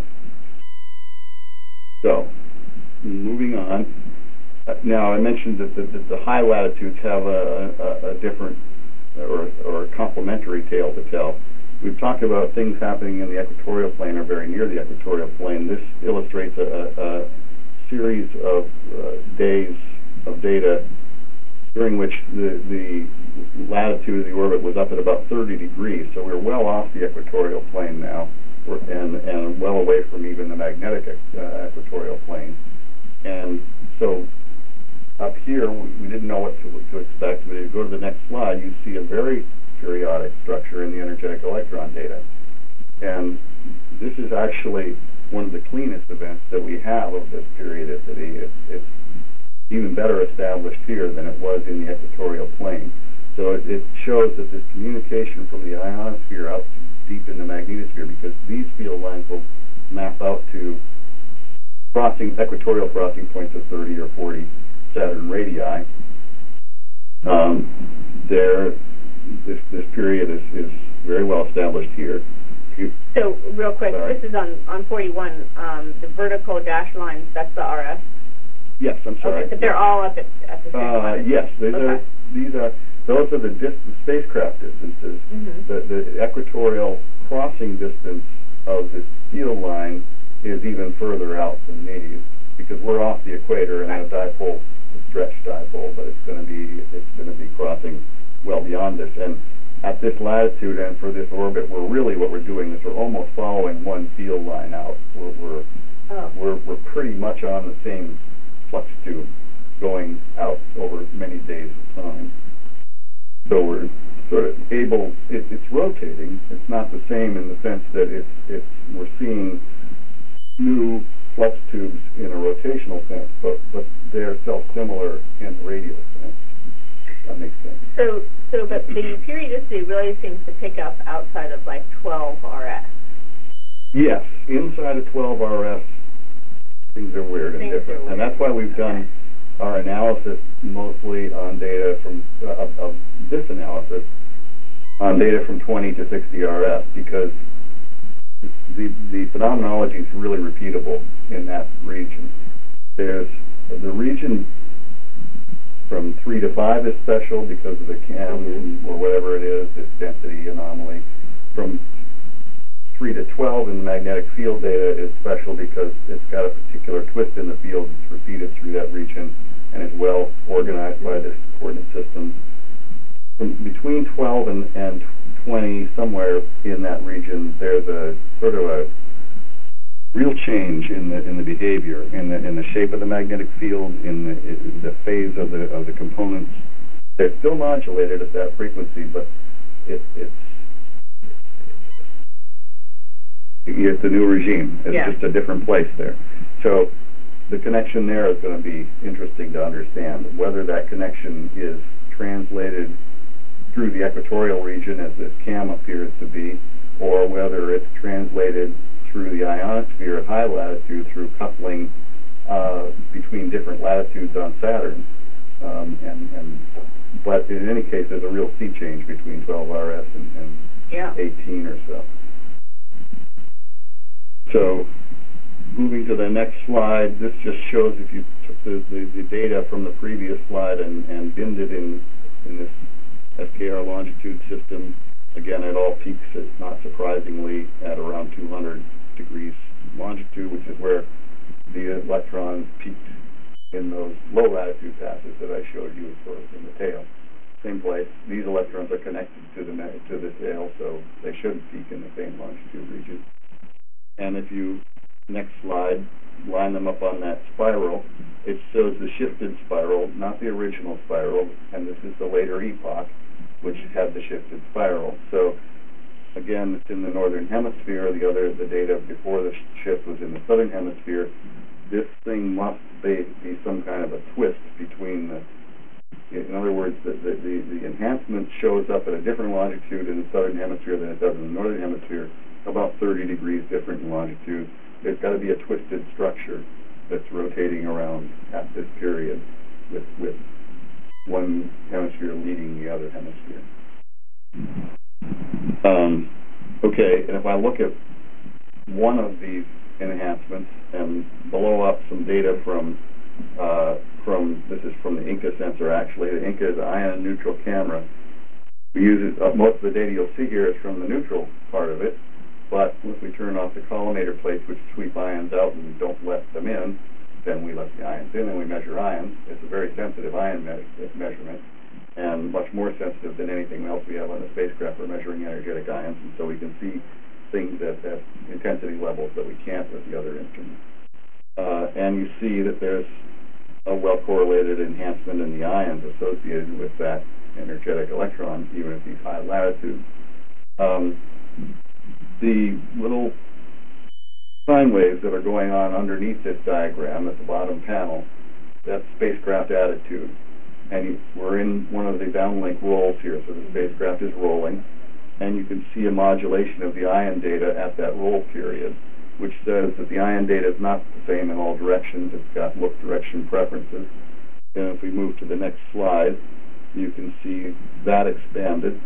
So, moving on. Now, I mentioned that the high latitudes have a different or a complementary tale to tell. We've talked about things happening in the equatorial plane or very near the equatorial plane. This illustrates a series of days of data during which the latitude of the orbit was up at about 30 degrees. So we're well off the equatorial plane now, and well away from even the magnetic equatorial plane. And so up here, we didn't know what to expect, but if you go to the next slide, you see a very periodic structure in the energetic electron data. And this is actually one of the cleanest events that we have of this periodicity. It's even better established here than it was in the equatorial plane. So it shows that this communication from the ionosphere out deep in the magnetosphere, because these field lines will map out to equatorial crossing points of 30 or 40 Saturn radii. This period is very well established here. So, real quick, this is on 41, the vertical dashed lines, that's the RF? Yes, I'm sorry. Okay, but they're all up at the same time? Yes, those are the spacecraft distances. The equatorial crossing distance of this field line is even further out than these, because we're off the equator and a dipole, a stretch dipole, but it's going to be crossing well beyond this. And at this latitude and for this orbit, what we're doing is we're almost following one field line out. We're pretty much on the same flux tube going out over many days of time. So we're sort of able. It's rotating. It's not the same in the sense that we're seeing new flux tubes in a rotational sense, but they're self-similar in radial sense. That makes sense. But the periodicity really seems to pick up outside of like 12 RS. Yes, inside of 12 RS, things are weird and different, and that's why we've done our analysis mostly on data from of this analysis on data from 20 to 60 RS, because the phenomenology is really repeatable in that region. There's the region from 3 to 5 is special because of the CAM or whatever it is, its density anomaly. From 3 to 12 in the magnetic field data is special because it's got a particular twist in the field that's repeated through that region and is well organized by this coordinate system. From between 12 and 20, somewhere in that region, there's a sort of a real change in the behavior, in the shape of the magnetic field, in the phase of the components. They're still modulated at that frequency, but it's a new regime. It's just a different place there. So the connection there is going to be interesting to understand. Whether that connection is translated through the equatorial region, as this CAM appears to be, or whether it's translated through the ionosphere at high latitude through coupling between different latitudes on Saturn. But in any case, there's a real sea change between 12 RS and 18 or so. So, moving to the next slide, this just shows if you took the data from the previous slide and binned it in this SKR longitude system. Again, it all peaks, not surprisingly, at around 200 degrees longitude, which is where the electrons peaked in those low latitude passes that I showed you in the tail. Same place. These electrons are connected to the tail, so they shouldn't peak in the same longitude region. And if you, next slide, line them up on that spiral, it shows the shifted spiral, not the original spiral, and this is the later epoch, which had the shifted spiral. So, again, it's in the northern hemisphere. The data before the shift was in the southern hemisphere. This thing must be some kind of a twist between In other words, the enhancement shows up at a different longitude in the southern hemisphere than it does in the northern hemisphere, about 30 degrees different in longitude. There's got to be a twisted structure that's rotating around at this period with one hemisphere leading the other hemisphere. Okay, and if I look at one of these enhancements and blow up some data from this is from the Inca sensor actually. The Inca is an ion neutral camera. We use it, most of the data you'll see here is from the neutral part of it, but if we turn off the collimator plates which sweep ions out and don't let them in, then we let the ions in and we measure ions. It's a very sensitive ion measurement and much more sensitive than anything else we have on the spacecraft for measuring energetic ions, and so we can see things at intensity levels that we can't with the other instruments. And you see that there's a well-correlated enhancement in the ions associated with that energetic electron, even at these high latitudes. The little sine waves that are going on underneath this diagram at the bottom panel, that's spacecraft attitude. And we're in one of the downlink rolls here, so the spacecraft is rolling, and you can see a modulation of the ion data at that roll period, which says that the ion data is not the same in all directions. It's got look direction preferences. And if we move to the next slide, you can see that expanded.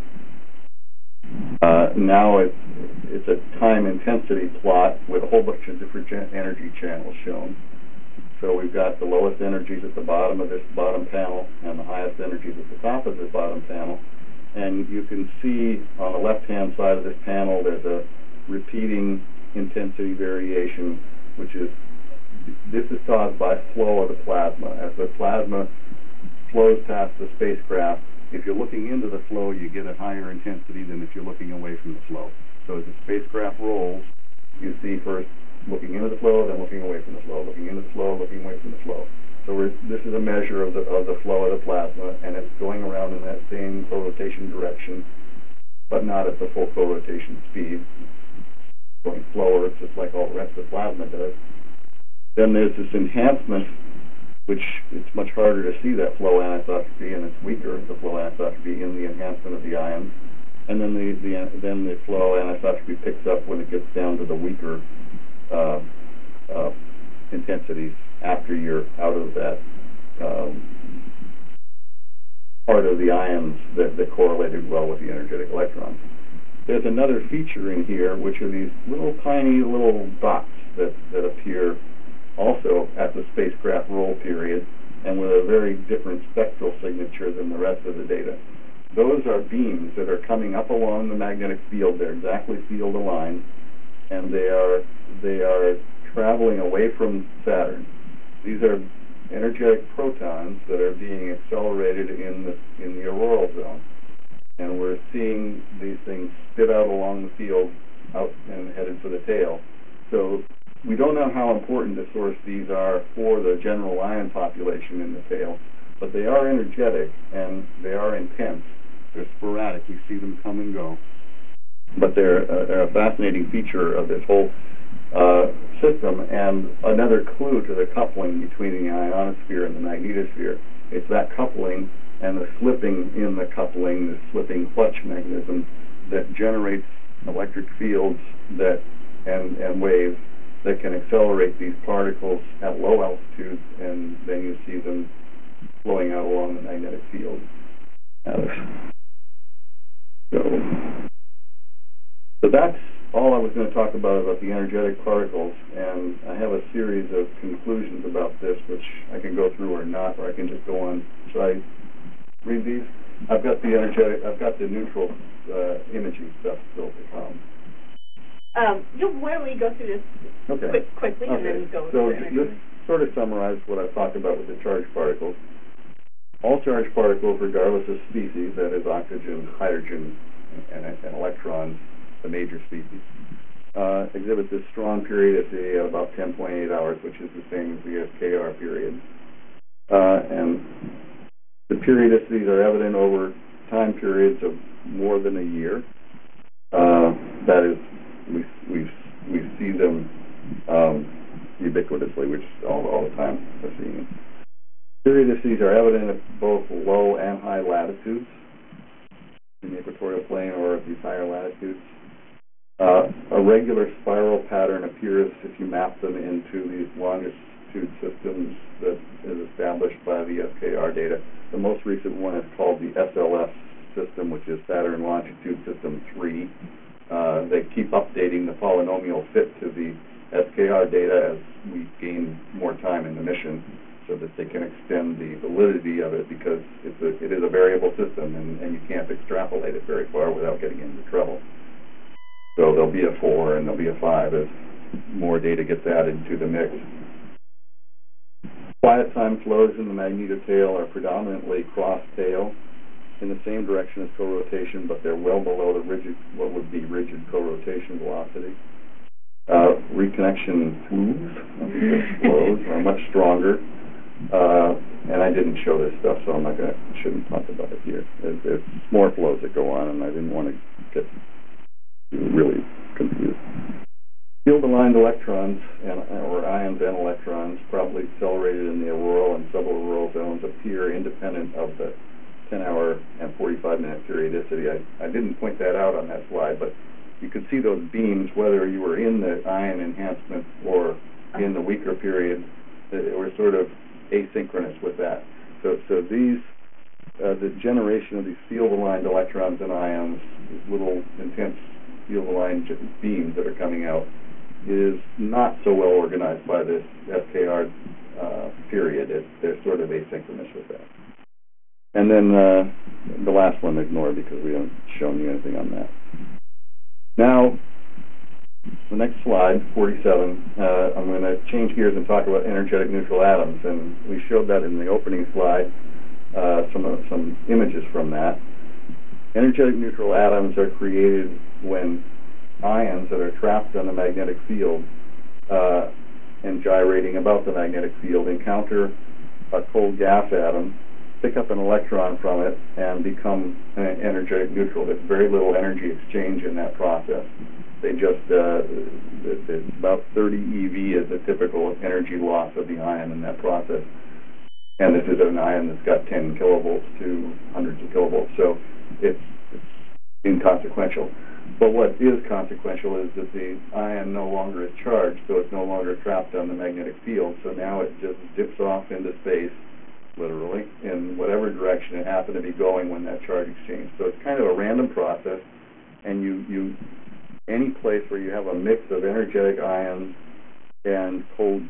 Now it's a time intensity plot with a whole bunch of different energy channels shown. So we've got the lowest energies at the bottom of this bottom panel and the highest energies at the top of this bottom panel. And you can see on the left-hand side of this panel there's a repeating intensity variation, which is, this is caused by flow of the plasma. As the plasma flows past the spacecraft, if you're looking into the flow, you get a higher intensity than if you're looking away from the flow. So as the spacecraft rolls, you see first looking into the flow, then looking away from the flow, looking into the flow, looking away from the flow. So this is a measure of the flow of the plasma, and it's going around in that same co-rotation direction, but not at the full co-rotation speed. Going slower, it's just like all the rest of the plasma does. Then there's this enhancement, which it's much harder to see that flow anisotropy, and it's weaker, the flow anisotropy, in the enhancement of the ions. And then the flow anisotropy picks up when it gets down to the weaker intensities after you're out of that part of the ions that correlated well with the energetic electrons. There's another feature in here, which are these little tiny little dots that appear also at the spacecraft roll period and with a very different spectral signature than the rest of the data. Those are beams that are coming up along the magnetic field. They're exactly field aligned, and they are traveling away from Saturn. These are energetic protons that are being accelerated in the auroral zone. And we're seeing these things spit out along the field, out and headed for the tail. So we don't know how important the source these are for the general ion population in the tail, but they are energetic and they are intense. They're sporadic. We see them come and go. But they're a fascinating feature of this whole system, and another clue to the coupling between the ionosphere and the magnetosphere. It's that coupling and the slipping in the coupling, the slipping clutch mechanism that generates electric fields and waves that can accelerate these particles at low altitudes, and then you see them flowing out along the magnetic field. So that's all I was going to talk about the energetic particles, and I have a series of conclusions about this, which I can go through or not, or I can just go on. Should I read these? I've got the neutral imaging stuff still to come. Why don't we go through this quickly and then go so through this sort of summarizes what I've talked about with the charged particles. All charged particles, regardless of species, that is oxygen, hydrogen, and electrons, the major species, exhibit this strong periodicity at about 10.8 hours, which is the same as the SKR period. And the periodicities are evident over time periods of more than a year. That is, we see them ubiquitously, which all the time we're seeing. Periodicities are evident at both low and high latitudes in the equatorial plane or at these higher latitudes. A regular spiral pattern appears if you map them into these longitude systems that is established by the SKR data. The most recent one is called the SLS system, which is Saturn Longitude System 3. They keep updating the polynomial fit to the SKR data as we gain more time in the mission, so that they can extend the validity of it, because it is a variable system, and you can't extrapolate it very far without getting into trouble. So there'll be a 4 and there'll be a 5 as more data gets added to the mix. Quiet time flows in the magnetotail are predominantly cross-tail in the same direction as co-rotation, but they're well below the rigid, what would be rigid co-rotation velocity. Reconnection flows are much stronger, and I didn't show this stuff, so shouldn't talk about it here. There's more flows that go on, and I didn't want to get really confused. Field-aligned electrons, or ions and electrons, probably accelerated in the auroral and subauroral zones, appear independent of the 10-hour and 45-minute periodicity. I didn't point that out on that slide, but you could see those beams, whether you were in the ion enhancement or in the weaker period, that were sort of asynchronous with that. So these, the generation of these field-aligned electrons and ions, these little intense field-aligned beams that are coming out, is not so well organized by this SKR period. They're sort of asynchronous with that. And then the last one, ignore, because we haven't shown you anything on that. Now, the next slide, 47, I'm going to change gears and talk about energetic neutral atoms. And we showed that in the opening slide, some images from that. Energetic neutral atoms are created when ions that are trapped on the magnetic field and gyrating about the magnetic field encounter a cold gas atom, pick up an electron from it, and become energetic neutral. There's very little energy exchange in that process. They just, it's about 30 eV is the typical energy loss of the ion in that process. And this is an ion that's got 10 kilovolts to hundreds of kilovolts, so it's inconsequential. But what is consequential is that the ion no longer is charged, so it's no longer trapped on the magnetic field, so now it just dips off into space, literally, in whatever direction it happened to be going when that charge exchanged. So it's kind of a random process, and you any place where you have a mix of energetic ions and cold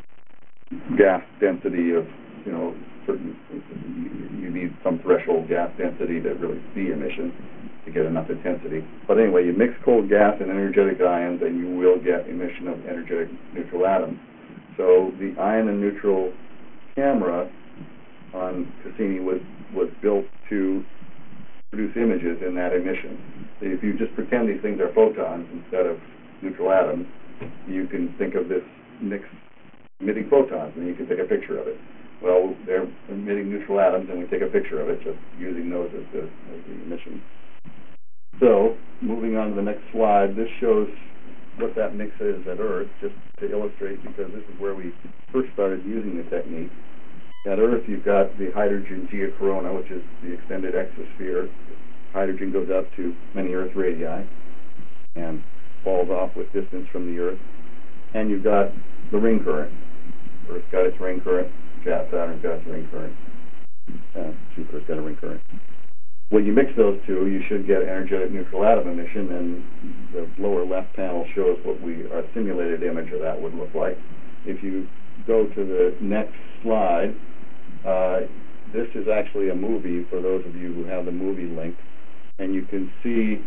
gas density of, certain, you need some threshold gas density to really see emission to get enough intensity. But anyway, you mix cold gas and energetic ions, and you will get emission of energetic neutral atoms. So the ion and neutral camera on Cassini was built to produce images in that emission. If you just pretend these things are photons instead of neutral atoms, you can think of this mix emitting photons, and you can take a picture of it. Well, they're emitting neutral atoms, and we take a picture of it, just using those as the emission. So, moving on to the next slide, this shows what that mix is at Earth, just to illustrate, because this is where we first started using the technique. At Earth, you've got the hydrogen geocorona, which is the extended exosphere. Hydrogen goes up to many Earth radii and falls off with distance from the Earth. And you've got the ring current. Earth's got its ring current. Saturn's got its ring current. Jupiter's got a ring current. When you mix those two, you should get energetic neutral atom emission, and the lower left panel shows what our simulated image of that would look like. If you go to the next slide, this is actually a movie for those of you who have the movie link, and you can see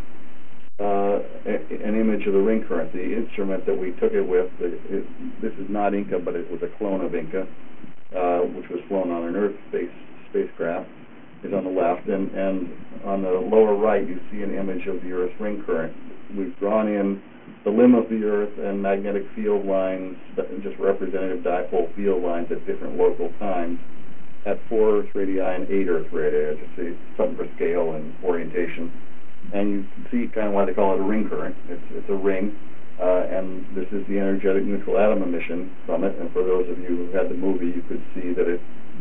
an image of the ring current. The instrument that we took it with, this is not Inca, but it was a clone of Inca, which was flown on an Earth spacecraft, is on the left, and on the lower right you see an image of the Earth's ring current. We've drawn in the limb of the Earth and magnetic field lines, just representative dipole field lines at different local times, at 4 Earth radii and 8 Earth radii, just see something for scale and orientation. And you can see kind of why they call it a ring current. It's a ring, and this is the energetic neutral atom emission from it. And for those of you who had the movie, you could see that it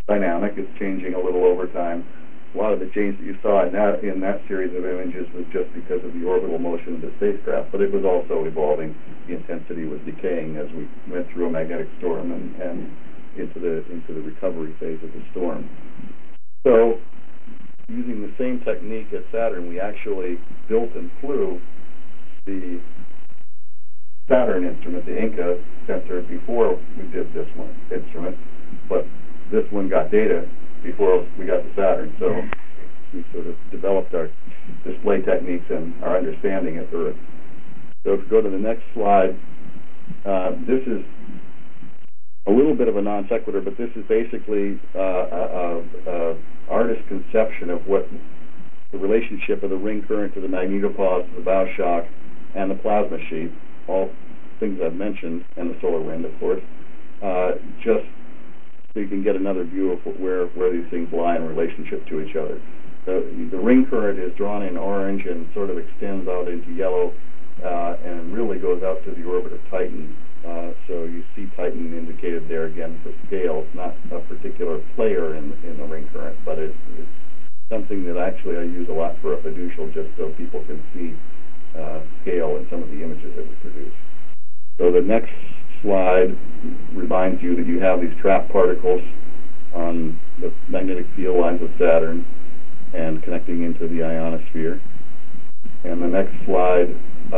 dynamic. It's changing a little over time. A lot of the change that you saw in that series of images was just because of the orbital motion of the spacecraft, but it was also evolving. The intensity was decaying as we went through a magnetic storm and into the recovery phase of the storm. So, using the same technique at Saturn, we actually built and flew the Saturn instrument, the Inca sensor, before we did this one instrument, but this one got data before we got to Saturn, so we sort of developed our display techniques and our understanding at Earth. So if we go to the next slide, this is a little bit of a non sequitur, but this is basically artist's conception of what the relationship of the ring current to the magnetopause, the bow shock, and the plasma sheet, all things I've mentioned, and the solar wind, of course, just so you can get another view of where these things lie in relationship to each other. The ring current is drawn in orange and sort of extends out into yellow and really goes out to the orbit of Titan. So you see Titan indicated there again for scale. It's not a particular player in the ring current, but it's something that actually I use a lot for a fiducial just so people can see scale in some of the images that we produce. So the next slide reminds you that you have these trapped particles on the magnetic field lines of Saturn and connecting into the ionosphere. And the next slide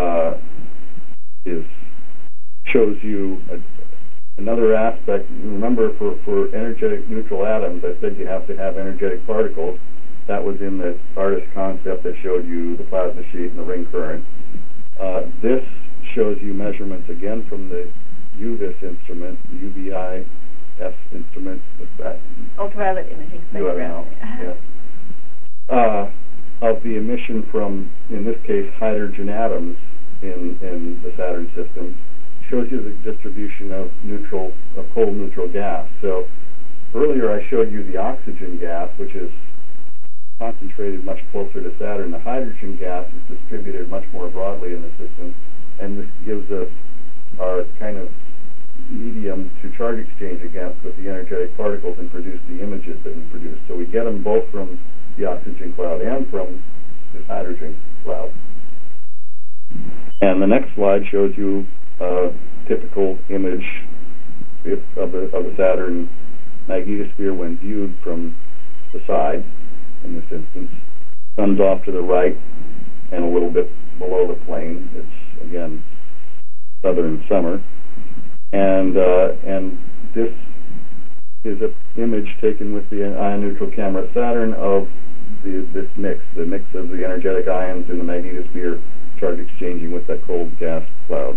shows you another aspect. Remember, for energetic neutral atoms, I said you have to have energetic particles. That was in the artist concept that showed you the plasma sheet and the ring current. This shows you measurements again from the UVIS instrument, UVIS instrument. What's that? Ultraviolet imaging spectrum. Yeah. Of the emission from, in this case, hydrogen atoms in the Saturn system, shows you the distribution of cold neutral gas. So earlier I showed you the oxygen gas, which is concentrated much closer to Saturn. The hydrogen gas is distributed much more broadly in the system, and this gives us our kind of medium to charge exchange against with the energetic particles and produce the images that we produce. So we get them both from the oxygen cloud and from this hydrogen cloud. And the next slide shows you a typical image of the Saturn magnetosphere when viewed from the side. In this instance, sun's off to the right and a little bit below the plane. It's again southern summer, and this is an image taken with the ion neutral camera at Saturn of this mix, the mix of the energetic ions in the magnetosphere charge exchanging with that cold gas cloud.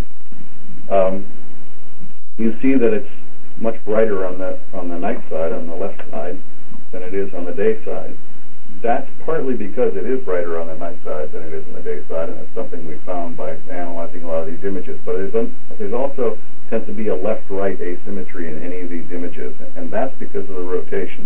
You see that it's much brighter on the night side, on the left side, than it is on the day side. That's partly because it is brighter on the night side than it is on the day side, and it's something we found by analyzing a lot of these images. But there's also tends to be a left-right asymmetry in any of these images, and that's because of the rotation.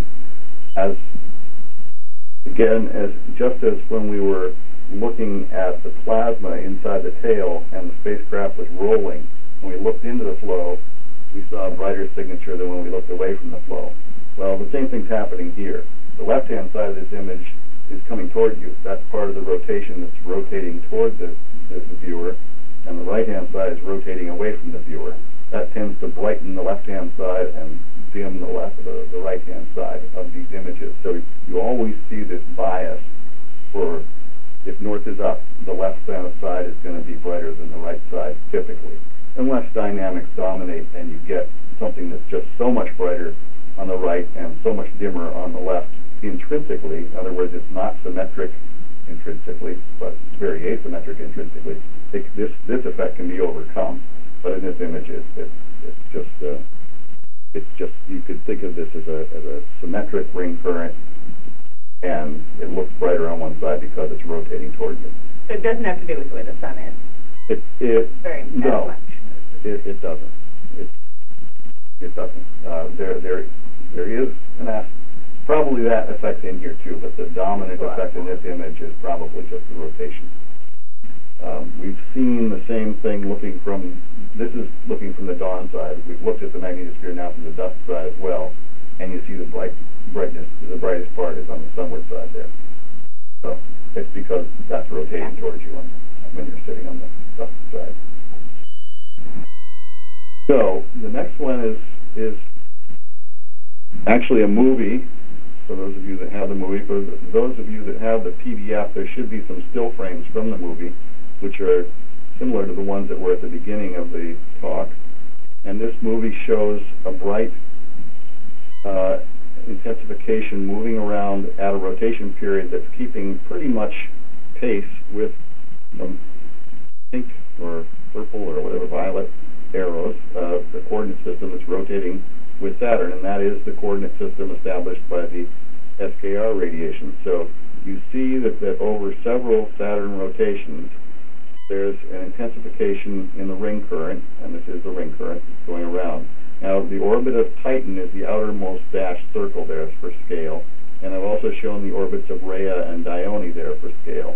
Just as when we were looking at the plasma inside the tail and the spacecraft was rolling, when we looked into the flow, we saw a brighter signature than when we looked away from the flow. Well, the same thing's happening here. The left-hand side of this image is coming toward you. That's part of the rotation that's rotating toward the viewer, and the right-hand side is rotating away from the viewer. That tends to brighten the left-hand side and dim the right-hand side of these images. So you always see this bias for, if north is up, the left-hand side is going to be brighter than the right side, typically, unless dynamics dominate and you get something that's just so much brighter on the right and so much dimmer on the left intrinsically. In other words, it's not symmetric intrinsically, but it's very asymmetric intrinsically. This effect can be overcome, but in this image, it's just you could think of this as a symmetric ring current, and it looks brighter on one side because it's rotating toward you. So it doesn't have to do with where the sun is. No, it doesn't. It doesn't. There is probably that effect in here too, but the dominant effect in this image is probably just the rotation. We've seen the same thing this is looking from the dawn side. We've looked at the magnetosphere now from the dusk side as well, and you see the the brightest part is on the sunward side there. So it's because that's rotating towards you when you're sitting on the southward side. So the next one is actually a movie. For those of you that have the movie, for those of you that have the PDF, there should be some still frames from the movie, which are similar to the ones that were at the beginning of the talk. And this movie shows a bright intensification moving around at a rotation period that's keeping pretty much pace with some pink or purple or whatever violet arrows, the coordinate system that's rotating with Saturn, and that is the coordinate system established by the SKR radiation. So you see that over several Saturn rotations, there's an intensification in the ring current, and this is the ring current going around. Now, the orbit of Titan is the outermost dashed circle there for scale, and I've also shown the orbits of Rhea and Dione there for scale.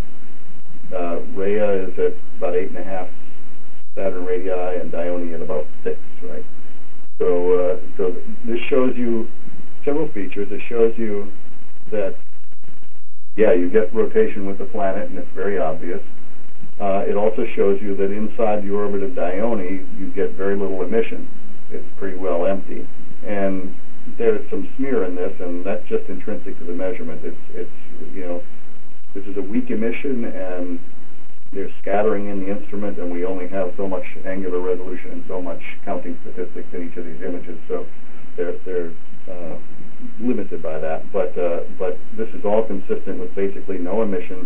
Rhea is at about 8.5 Saturn radii, and Dione at about 6, right? So this shows you several features. It shows you that, yeah, you get rotation with the planet, and it's very obvious. It also shows you that inside the orbit of Dione, you get very little emission. It's pretty well empty. And there's some smear in this, and that's just intrinsic to the measurement. It's you know, this is a weak emission, and there's scattering in the instrument, and we only have so much angular resolution and so much counting statistics in each of these images, so they're limited by that. But this is all consistent with basically no emission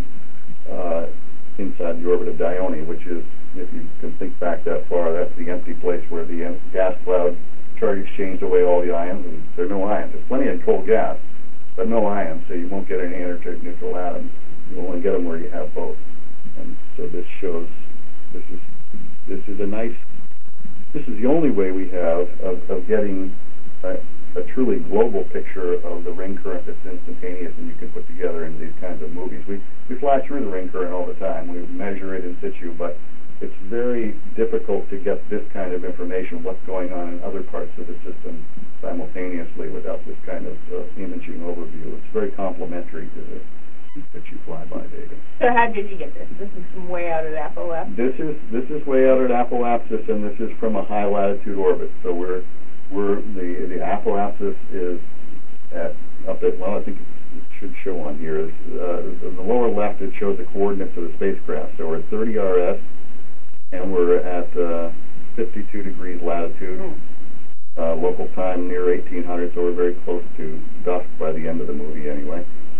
inside the orbit of Dione, which is, if you can think back that far, that's the empty place where the gas cloud charge exchanged away all the ions, and there are no ions. There's plenty of cold gas, but no ions, so you won't get any energetic neutral atoms. You only get them where you have both. And so this shows, this is a nice, this is the only way we have of getting a truly global picture of the ring current that's instantaneous and you can put together in these kinds of movies. We fly through the ring current all the time. We measure it in situ, but it's very difficult to get this kind of information, what's going on in other parts of the system simultaneously without this kind of imaging overview. It's very complementary to the that you fly by data. So how did you get this? This is from way out at Apoapsis? This is way out at Apoapsis, and this is from a high latitude orbit. So the Apoapsis is up at, well, I think it should show on here. In the lower left, it shows the coordinates of the spacecraft. So we're at 30 RS, and we're at 52 degrees latitude. Local time near 1800, so we're very close to dusk by the end of the movie anyway.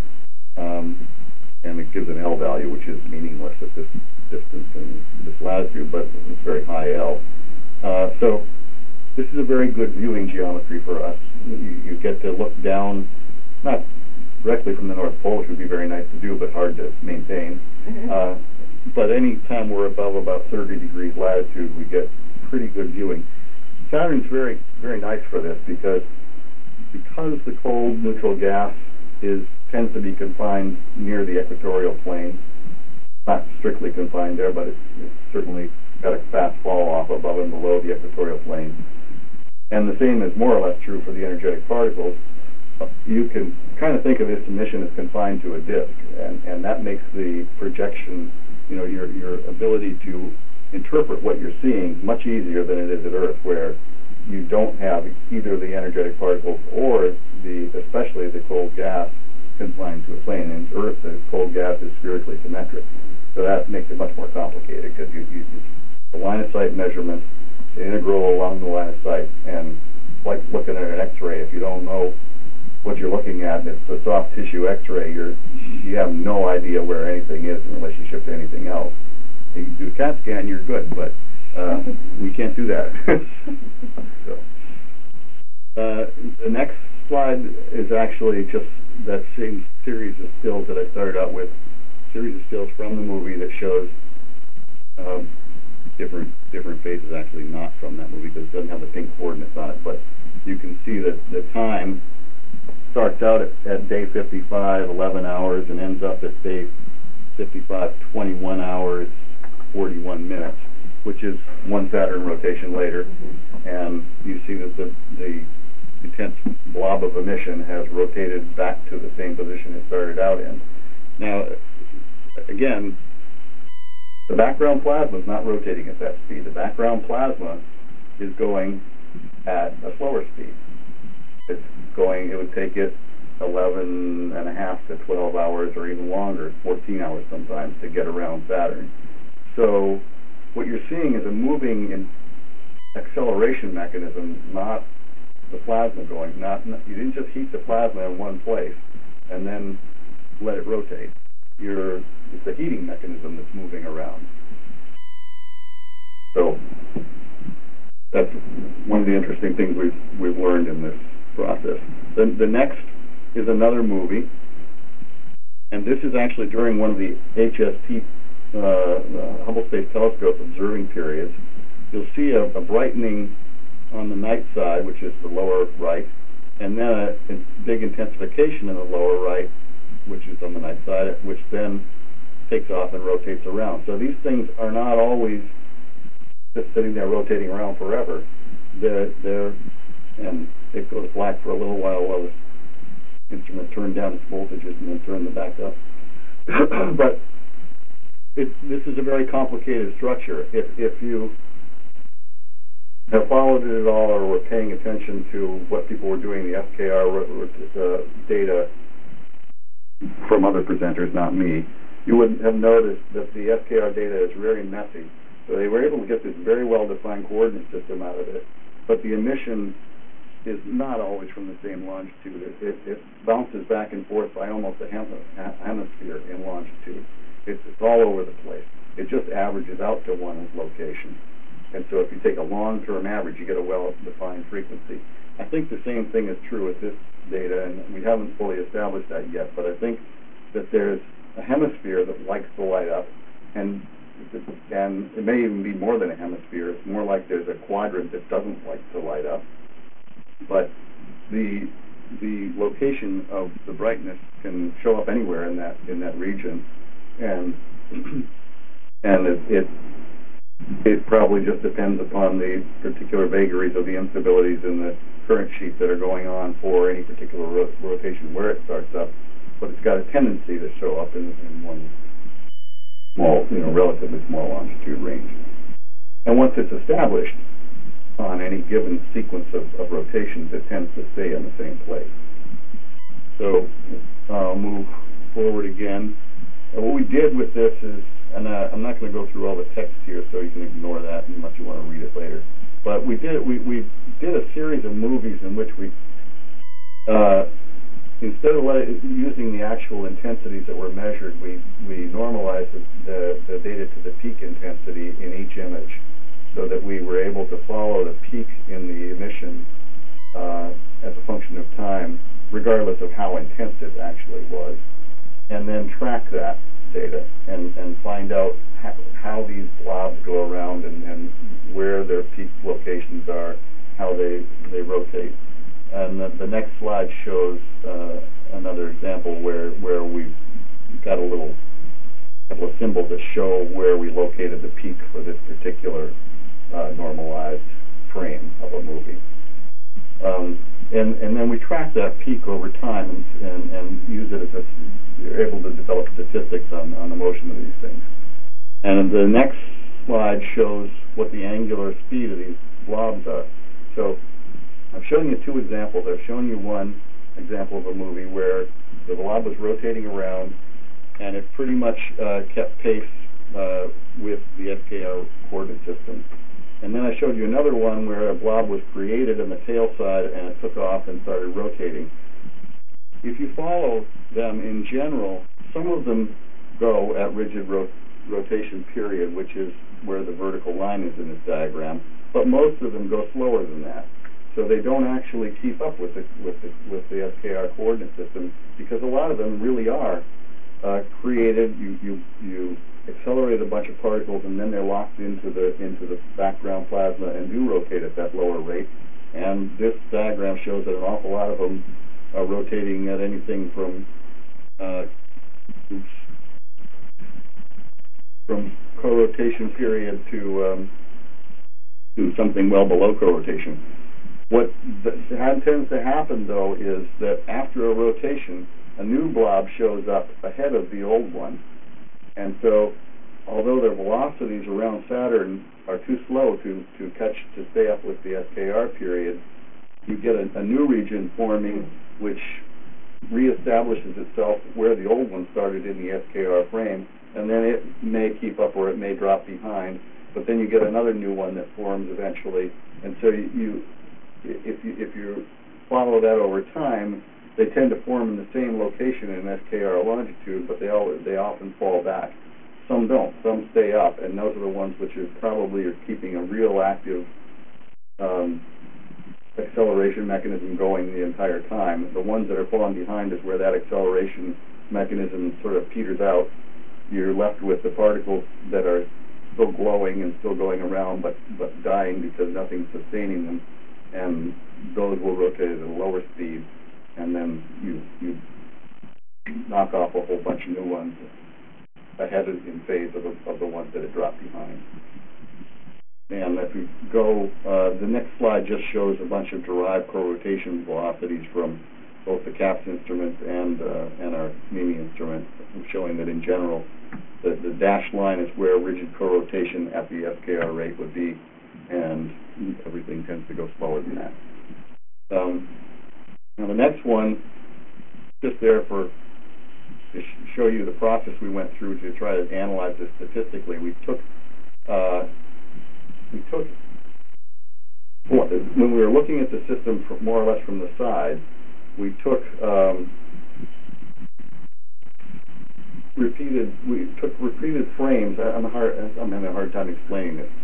And it gives an L value, which is meaningless at this distance and this latitude, but it's very high L. So this is a very good viewing geometry for us. You get to look down, not directly from the North Pole, which would be very nice to do, but hard to maintain. But any time we're above about 30 degrees latitude, we get pretty good viewing. Saturn's very, very nice for this because the cold neutral gas tends to be confined near the equatorial plane. Not strictly confined there, but it's certainly got a fast fall off above and below the equatorial plane. And the same is more or less true for the energetic particles. You can kind of think of this emission as confined to a disk, and that makes the projection, you know, your ability to interpret what you're seeing much easier than it is at Earth, where you don't have either the energetic particles or especially the cold gas confined to a plane. In Earth, the cold gas is spherically symmetric, so that makes it much more complicated because the line of sight measurement, the integral along the line of sight, and like looking at an X-ray, if you don't know what you're looking at, and it's a soft tissue X-ray, you have no idea where anything is in relationship to anything else. You can do a CAT scan, you're good, but we can't do that. So, the next slide is actually just that same series of stills that I started out with, series of stills from the movie that shows different phases, actually not from that movie because it doesn't have the pink coordinates on it, but you can see that the time starts out at day 55, 11 hours, and ends up at day 55, 21 hours, 41 minutes, which is one Saturn rotation later. And you see that the intense blob of emission has rotated back to the same position it started out in. Now, again, the background plasma is not rotating at that speed. The background plasma is going at a slower speed. It would take it 11 and a half to 12 hours or even longer, 14 hours sometimes, to get around Saturn. So what you're seeing is a moving acceleration mechanism, not the plasma going. You didn't just heat the plasma in one place and then let it rotate. It's a heating mechanism that's moving around. So that's one of the interesting things we've learned in this process. The next is another movie, and this is actually during one of the HST Hubble Space Telescope observing periods. You'll see a brightening on the night side, which is the lower right, and then a big intensification in the lower right, which is on the night side, which then takes off and rotates around. So these things are not always just sitting there rotating around forever. And it goes black for a little while the instrument turned down its voltages and then turned them back up. But this is a very complicated structure. If you have followed it at all or were paying attention to what people were doing, the FKR data from other presenters, not me, you would have noticed that the FKR data is very messy. So they were able to get this very well-defined coordinate system out of it, but the emission is not always from the same longitude. It bounces back and forth by almost a hemisphere in longitude. It's all over the place. It just averages out to one location. And so if you take a long-term average, you get a well-defined frequency. I think the same thing is true with this data, and we haven't fully established that yet, but I think that there's a hemisphere that likes to light up, and it may even be more than a hemisphere. It's more like there's a quadrant that doesn't like to light up. But the location of the brightness can show up anywhere in that region, and it probably just depends upon the particular vagaries of the instabilities in the current sheet that are going on for any particular rotation where it starts up. But it's got a tendency to show up in one small, relatively small longitude range. And once it's established on any given sequence of rotations, it tends to stay in the same place. So I'll move forward again. And what we did with this is, and I'm not going to go through all the text here, so you can ignore that unless you want to read it later. But we did a series of movies in which we, instead of using the actual intensities that were measured, we normalized the data to the peak intensity in each image, so that we were able to follow the peak in the emission as a function of time, regardless of how intense it actually was, and then track that data and find out how these blobs go around and where their peak locations are, how they rotate. And the next slide shows another example where we've got a couple of symbols that show where we located the peak for this particular normalized frame of a movie. And then we track that peak over time and use it as you're able to develop statistics on the motion of these things. And the next slide shows what the angular speed of these blobs are. So I've shown you two examples. I've shown you one example of a movie where the blob was rotating around, and it pretty much kept pace with the FKR coordinate system. And then I showed you another one where a blob was created on the tail side, and it took off and started rotating. If you follow them in general, some of them go at rigid rotation period, which is where the vertical line is in this diagram, but most of them go slower than that. So they don't actually keep up with the FKR coordinate system, because a lot of them really are created. You accelerate a bunch of particles, and then they're locked into the background plasma and do rotate at that lower rate. And this diagram shows that an awful lot of them are rotating at anything from co-rotation period to something well below co-rotation. What tends to happen, though, is that after a rotation, a new blob shows up ahead of the old one. And so, although their velocities around Saturn are too slow to stay up with the SKR period, you get a new region forming which reestablishes itself where the old one started in the SKR frame, and then it may keep up or it may drop behind, but then you get another new one that forms eventually. And so if you follow that over time, they tend to form in the same location in SKR longitude, but they often fall back. Some don't. Some stay up, and those are the ones which probably are keeping a real active acceleration mechanism going the entire time. The ones that are falling behind is where that acceleration mechanism sort of peters out. You're left with the particles that are still glowing and still going around, but dying because nothing's sustaining them, and those will rotate at a lower speed, and then you knock off a whole bunch of new ones ahead in phase of the ones that had dropped behind. And if we go, the next slide just shows a bunch of derived co-rotation velocities from both the CAPS instrument and our MIMI instrument, showing that in general, the dashed line is where rigid co-rotation at the SKR rate would be, and everything tends to go slower than that. Now the next one, just there to show you the process we went through to try to analyze this statistically. We took when we were looking at the system more or less from the side, we took repeated frames. I'm having a hard time explaining this.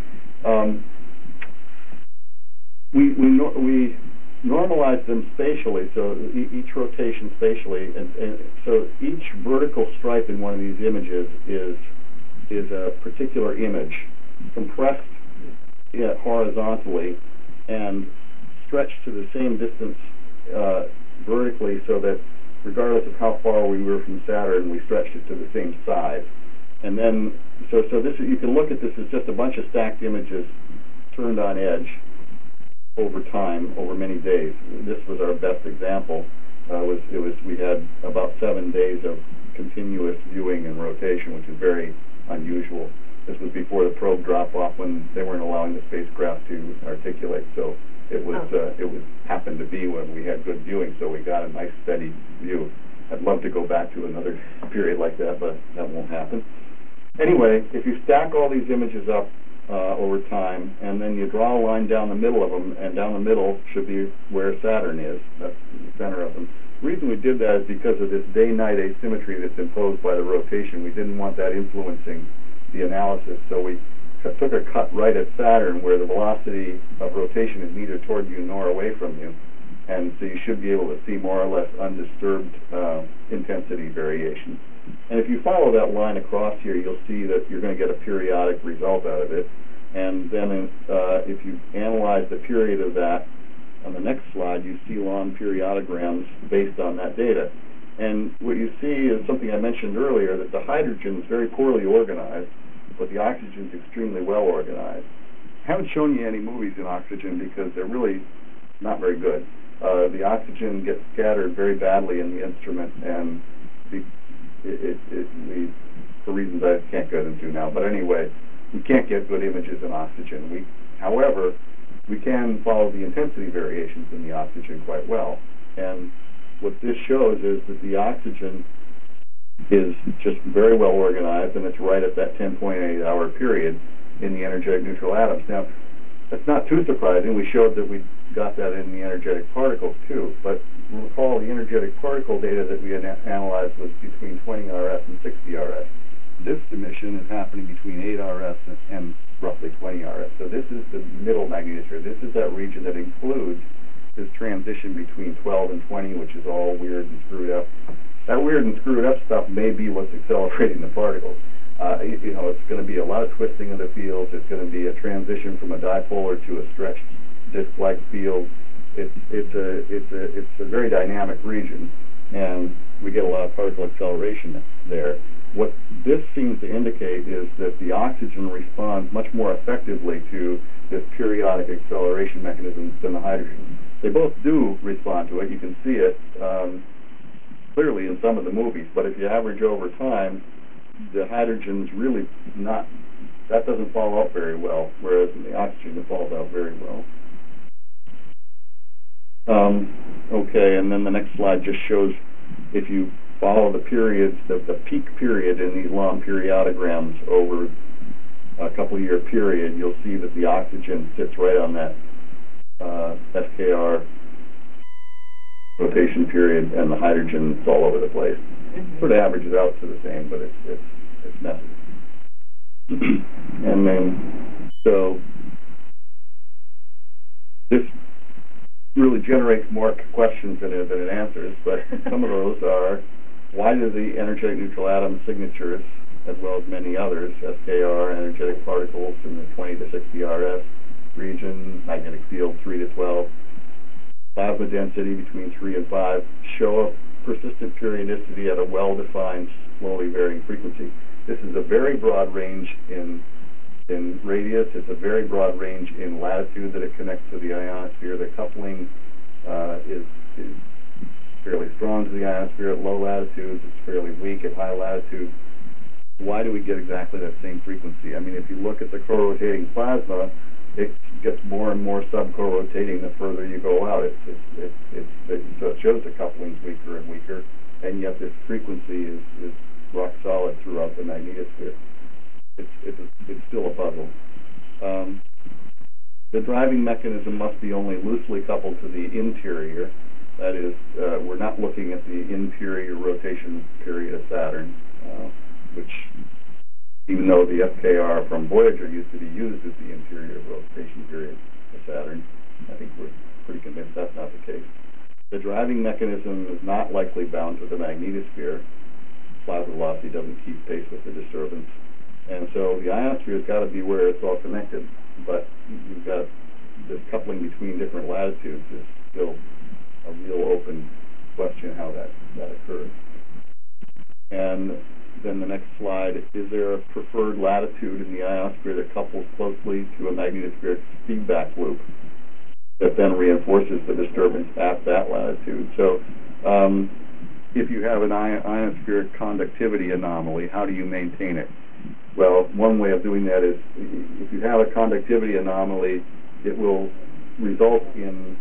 We normalized them spatially, so each rotation spatially, and so each vertical stripe in one of these images is a particular image, compressed horizontally and stretched to the same distance vertically, so that regardless of how far we were from Saturn, we stretched it to the same size. And then, so this, you can look at this as just a bunch of stacked images turned on edge over time, over many days. This was our best example. We had about 7 days of continuous viewing and rotation, which is very unusual. This was before the probe drop off, when they weren't allowing the spacecraft to articulate. So it was happened to be when we had good viewing, so we got a nice steady view. I'd love to go back to another period like that, but that won't happen. Anyway, if you stack all these images up over time, and then you draw a line down the middle of them, and down the middle should be where Saturn is. That's the center of them. The reason we did that is because of this day-night asymmetry that's imposed by the rotation. We didn't want that influencing the analysis, so we took a cut right at Saturn, where the velocity of rotation is neither toward you nor away from you, and so you should be able to see more or less undisturbed intensity variation. And if you follow that line across here, you'll see that you're going to get a periodic result out of it. And then if you analyze the period of that, on the next slide, you see long periodograms based on that data. And what you see is something I mentioned earlier, that the hydrogen is very poorly organized, but the oxygen is extremely well organized. I haven't shown you any movies in oxygen because they're really not very good. The oxygen gets scattered very badly in the instrument, and for reasons I can't go into now. But anyway, we can't get good images in oxygen. However, we can follow the intensity variations in the oxygen quite well. And what this shows is that the oxygen is just very well organized, and it's right at that 10.8-hour period in the energetic neutral atoms. Now, that's not too surprising. We showed that we got that in the energetic particles too, but recall the energetic particle data that we had analyzed was between 20 RS and 60 RS. This emission is happening between 8 RS and roughly 20 RS. So this is the middle magnetosphere. This is that region that includes this transition between 12 and 20, which is all weird and screwed up. That weird and screwed up stuff may be what's accelerating the particles. It's going to be a lot of twisting of the fields. It's going to be a transition from a dipolar to a stretched disk-like field. It's a very dynamic region, and we get a lot of particle acceleration there. what this seems to indicate is that the oxygen responds much more effectively to this periodic acceleration mechanism than the hydrogen. They both do respond to it. You can see it clearly in some of the movies, but if you average over time, the hydrogen's really not, that doesn't fall out very well, whereas in the oxygen it falls out very well. Okay, and then the next slide just shows, if you follow the periods, the peak period in these long periodograms over a couple-year period, you'll see that the oxygen sits right on that SKR rotation period, and the hydrogen is all over the place. Sort of averages out to the same, but it's messy. And then, so this really generates more questions than it answers, but some of those are, why do the energetic neutral atom signatures, as well as many others, SKR, energetic particles in the 20 to 60 RS region, magnetic field 3 to 12, plasma density between 3 and 5, show a persistent periodicity at a well-defined, slowly varying frequency? This is a very broad range in radius. It's a very broad range in latitude that it connects to the ionosphere. The coupling is fairly strong to the ionosphere at low latitudes. It's fairly weak at high latitude. Why do we get exactly that same frequency? I mean, if you look at the co-rotating plasma, it gets more and more sub-co-rotating the further you go out. So it shows the coupling's weaker and weaker, and yet this frequency is rock solid throughout the magnetosphere. It's still a puzzle. The driving mechanism must be only loosely coupled to the interior. That is, we're not looking at the interior rotation period of Saturn, which, even though the FKR from Voyager used to be used as the interior rotation period of Saturn, I think we're pretty convinced that's not the case. The driving mechanism is not likely bound to the magnetosphere. Plasma velocity doesn't keep pace with the disturbance. And so the ionosphere has got to be where it's all connected, but you've got this coupling between different latitudes is still a real open question how that occurs. And then the next slide, is there a preferred latitude in the ionosphere that couples closely to a magnetospheric feedback loop that then reinforces the disturbance at that latitude? So if you have an ionospheric conductivity anomaly, how do you maintain it? Well, one way of doing that is, if you have a conductivity anomaly, it will result in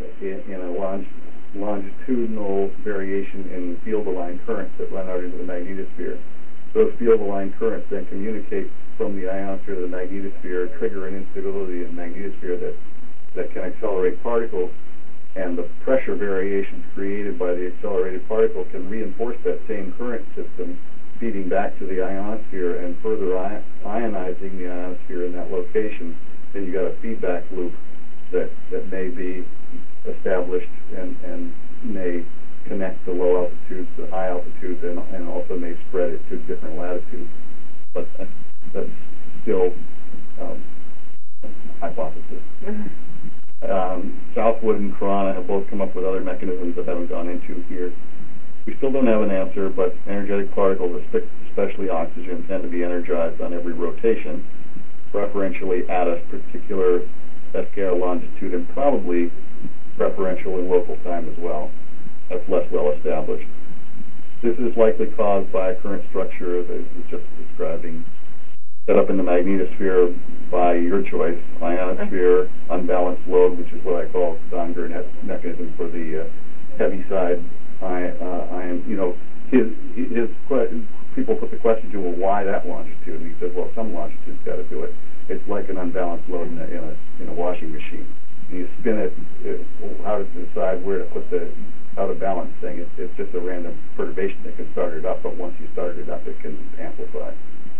a longitudinal variation in field-aligned currents that run out into the magnetosphere. Those field-aligned currents then communicate from the ionosphere to the magnetosphere, trigger an instability in the magnetosphere that can accelerate particles, and the pressure variations created by the accelerated particle can reinforce that same current system, feeding back to the ionosphere and further ionizing the ionosphere in that location. Then you got a feedback loop that may be established and may connect the low altitudes to high altitudes and also may spread it to different latitudes. But that's still a hypothesis. Southwood and Khurana have both come up with other mechanisms that I haven't gone into here. We still don't have an answer, but energetic particles, especially oxygen, tend to be energized on every rotation, preferentially at a particular SKR longitude and probably preferential in local time as well. That's less well established. This is likely caused by a current structure, as I was just describing, set up in the magnetosphere by your choice, ionosphere, unbalanced load, which is what I call Donger mechanism for the heavy side ion. You know, people put the question to, well, why that longitude? And he says, well, some longitude's got to do it. It's like an unbalanced load in a washing machine. And you spin it, how to decide where to put how to balance things. It's just a random perturbation that can start it up, but once you start it up, it can amplify.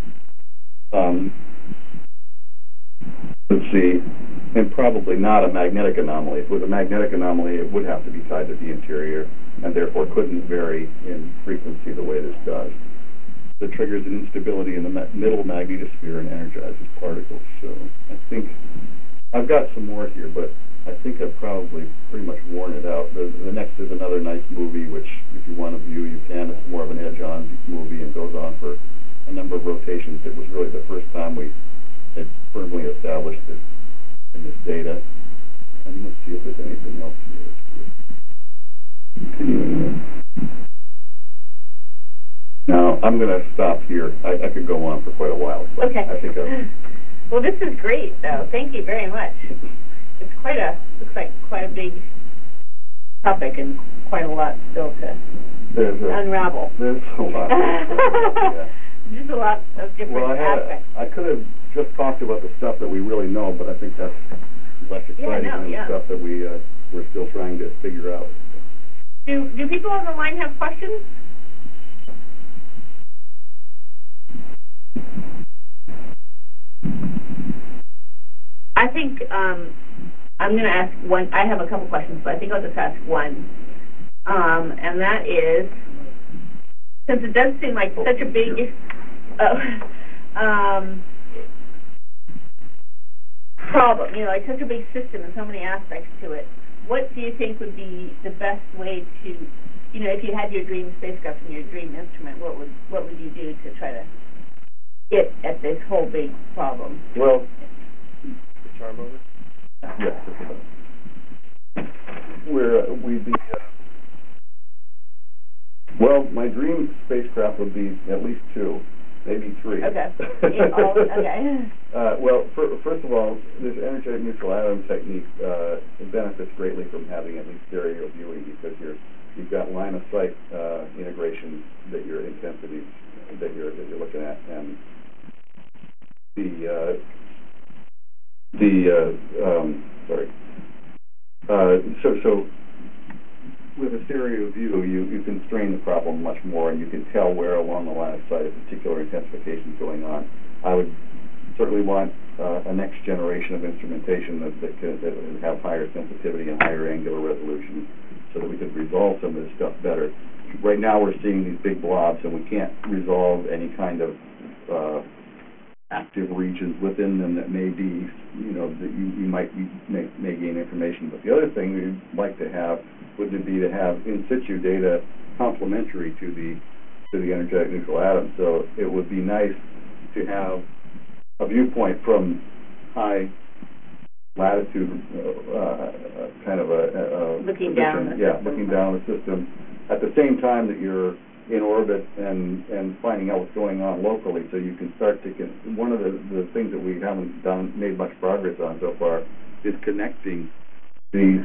Let's see, and probably not a magnetic anomaly. If it was a magnetic anomaly, it would have to be tied to the interior, and therefore couldn't vary in frequency the way this does. That triggers an instability in the middle magnetosphere and energizes particles. So I think I've got some more here, but I think I've probably pretty much worn it out. The next is another nice movie, which if you want to view, you can. It's more of an edge-on movie and goes on for a number of rotations. It was really the first time we had firmly established this in this data. And let's see if there's anything else here. Now, I'm going to stop here. I could go on for quite a while. But Okay. I think Well, this is great, though. Thank you very much. It's looks like quite a big topic and quite a lot still to unravel. There's a lot. Yeah. Just a lot of different aspects. I could have just talked about the stuff that we really know, but I think that's less exciting than the stuff that we're still trying to figure out. Do people on the line have questions? I think I'm going to ask one. I have a couple questions, but I think I'll just ask one. And that is, since it does seem like such a big problem, like such a big system and so many aspects to it, what do you think would be the best way to, if you had your dream spacecraft and your dream instrument, what would you do to try to get at this whole big problem? Well, Charm over? yes, we'd be. Well, my dream spacecraft would be at least 2, maybe 3. Okay. Okay. Well, first of all, this energetic neutral atom technique benefits greatly from having at least stereo viewing, because you've got line of sight integration that your intensity that you're looking at, and so with a stereo view, you can strain the problem much more, and you can tell where along the line of sight a particular intensification is going on. I would certainly want a next generation of instrumentation that would have higher sensitivity and higher angular resolution, so that we could resolve some of this stuff better. Right now we're seeing these big blobs, and we can't resolve any kind of active regions within them that may be, that you may gain information. But the other thing we'd like to have would be to have in situ data complementary to the energetic neutral atom. So it would be nice to have a viewpoint from high latitude, kind of a looking down. Looking down the system at the same time that you're in orbit and finding out what's going on locally, so you can start to one of the things that we haven't made much progress on so far is connecting these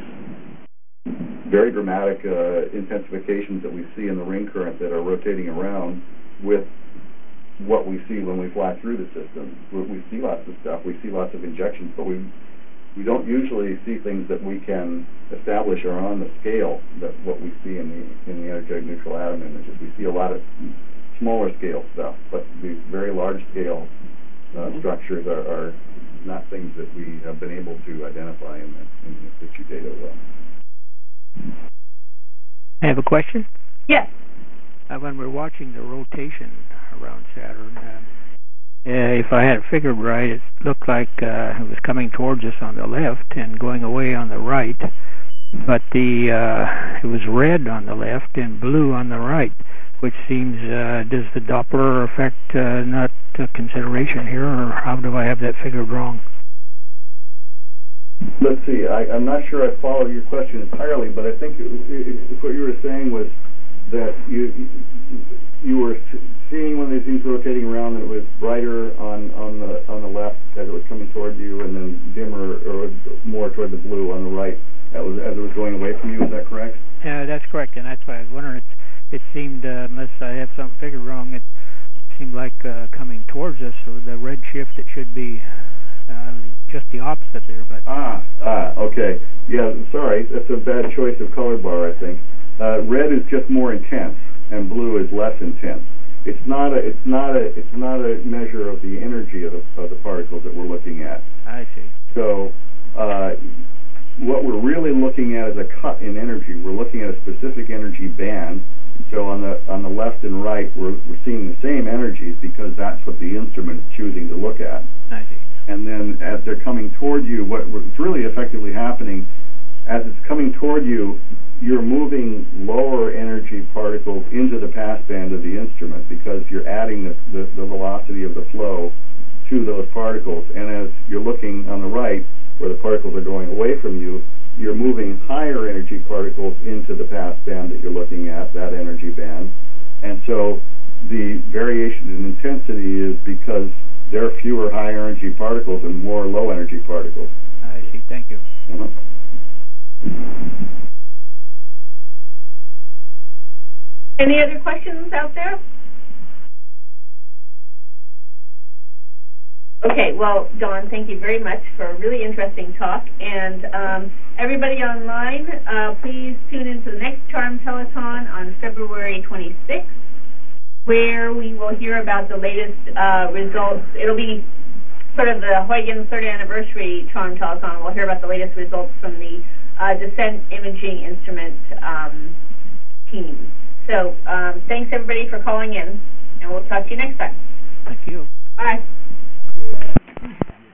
very dramatic intensifications that we see in the ring current that are rotating around with what we see when we fly through the system. We see lots of stuff. We see lots of injections, but we don't usually see things that we can establish are on the scale that what we see in the energetic neutral atom images. We see a lot of smaller scale stuff, but the very large scale structures are not things that we have been able to identify in the situ data well. I have a question. Yes. When we're watching the rotation around Saturn, if I had it figured right, it looked like it was coming towards us on the left and going away on the right, but it was red on the left and blue on the right, which seems, does the Doppler effect not a consideration here, or how do I have that figured wrong? Let's see, I'm not sure I follow your question entirely, but I think what you were saying was that you were seeing one of these things rotating around, and it was brighter on the left as it was coming toward you, and then dimmer or more toward the blue on the right as it was going away from you. Is that correct? Yeah, that's correct, and that's why I was wondering. It seemed, unless I have something figured wrong, it seemed like coming towards us. So the red shift, it should be just the opposite there. But okay. Yeah, sorry, that's a bad choice of color bar, I think. Red is just more intense, and blue is less intense. It's not a measure of the energy of the particles that we're looking at. I see. So what we're really looking at is a cut in energy. We're looking at a specific energy band. So on the left and right, we're seeing the same energies because that's what the instrument is choosing to look at. I see. and then as they're coming toward you, what's really effectively happening, as it's coming toward you, you're moving lower energy particles into the passband of the instrument because you're adding the velocity of the flow to those particles. And as you're looking on the right, where the particles are going away from you, you're moving higher energy particles into the passband that you're looking at, that energy band. And so the variation in intensity is because there are fewer high energy particles and more low energy particles. I see. Thank you. Uh-huh. Any other questions out there? Okay, well, Don, thank you very much for a really interesting talk. And everybody online, please tune in to the next Charm Telethon on February 26th, where we will hear about the latest results. It'll be sort of the Huygens 3rd anniversary Charm Telethon. We'll hear about the latest results from the Descent Imaging Instrument team. So thanks, everybody, for calling in, and we'll talk to you next time. Thank you. Bye.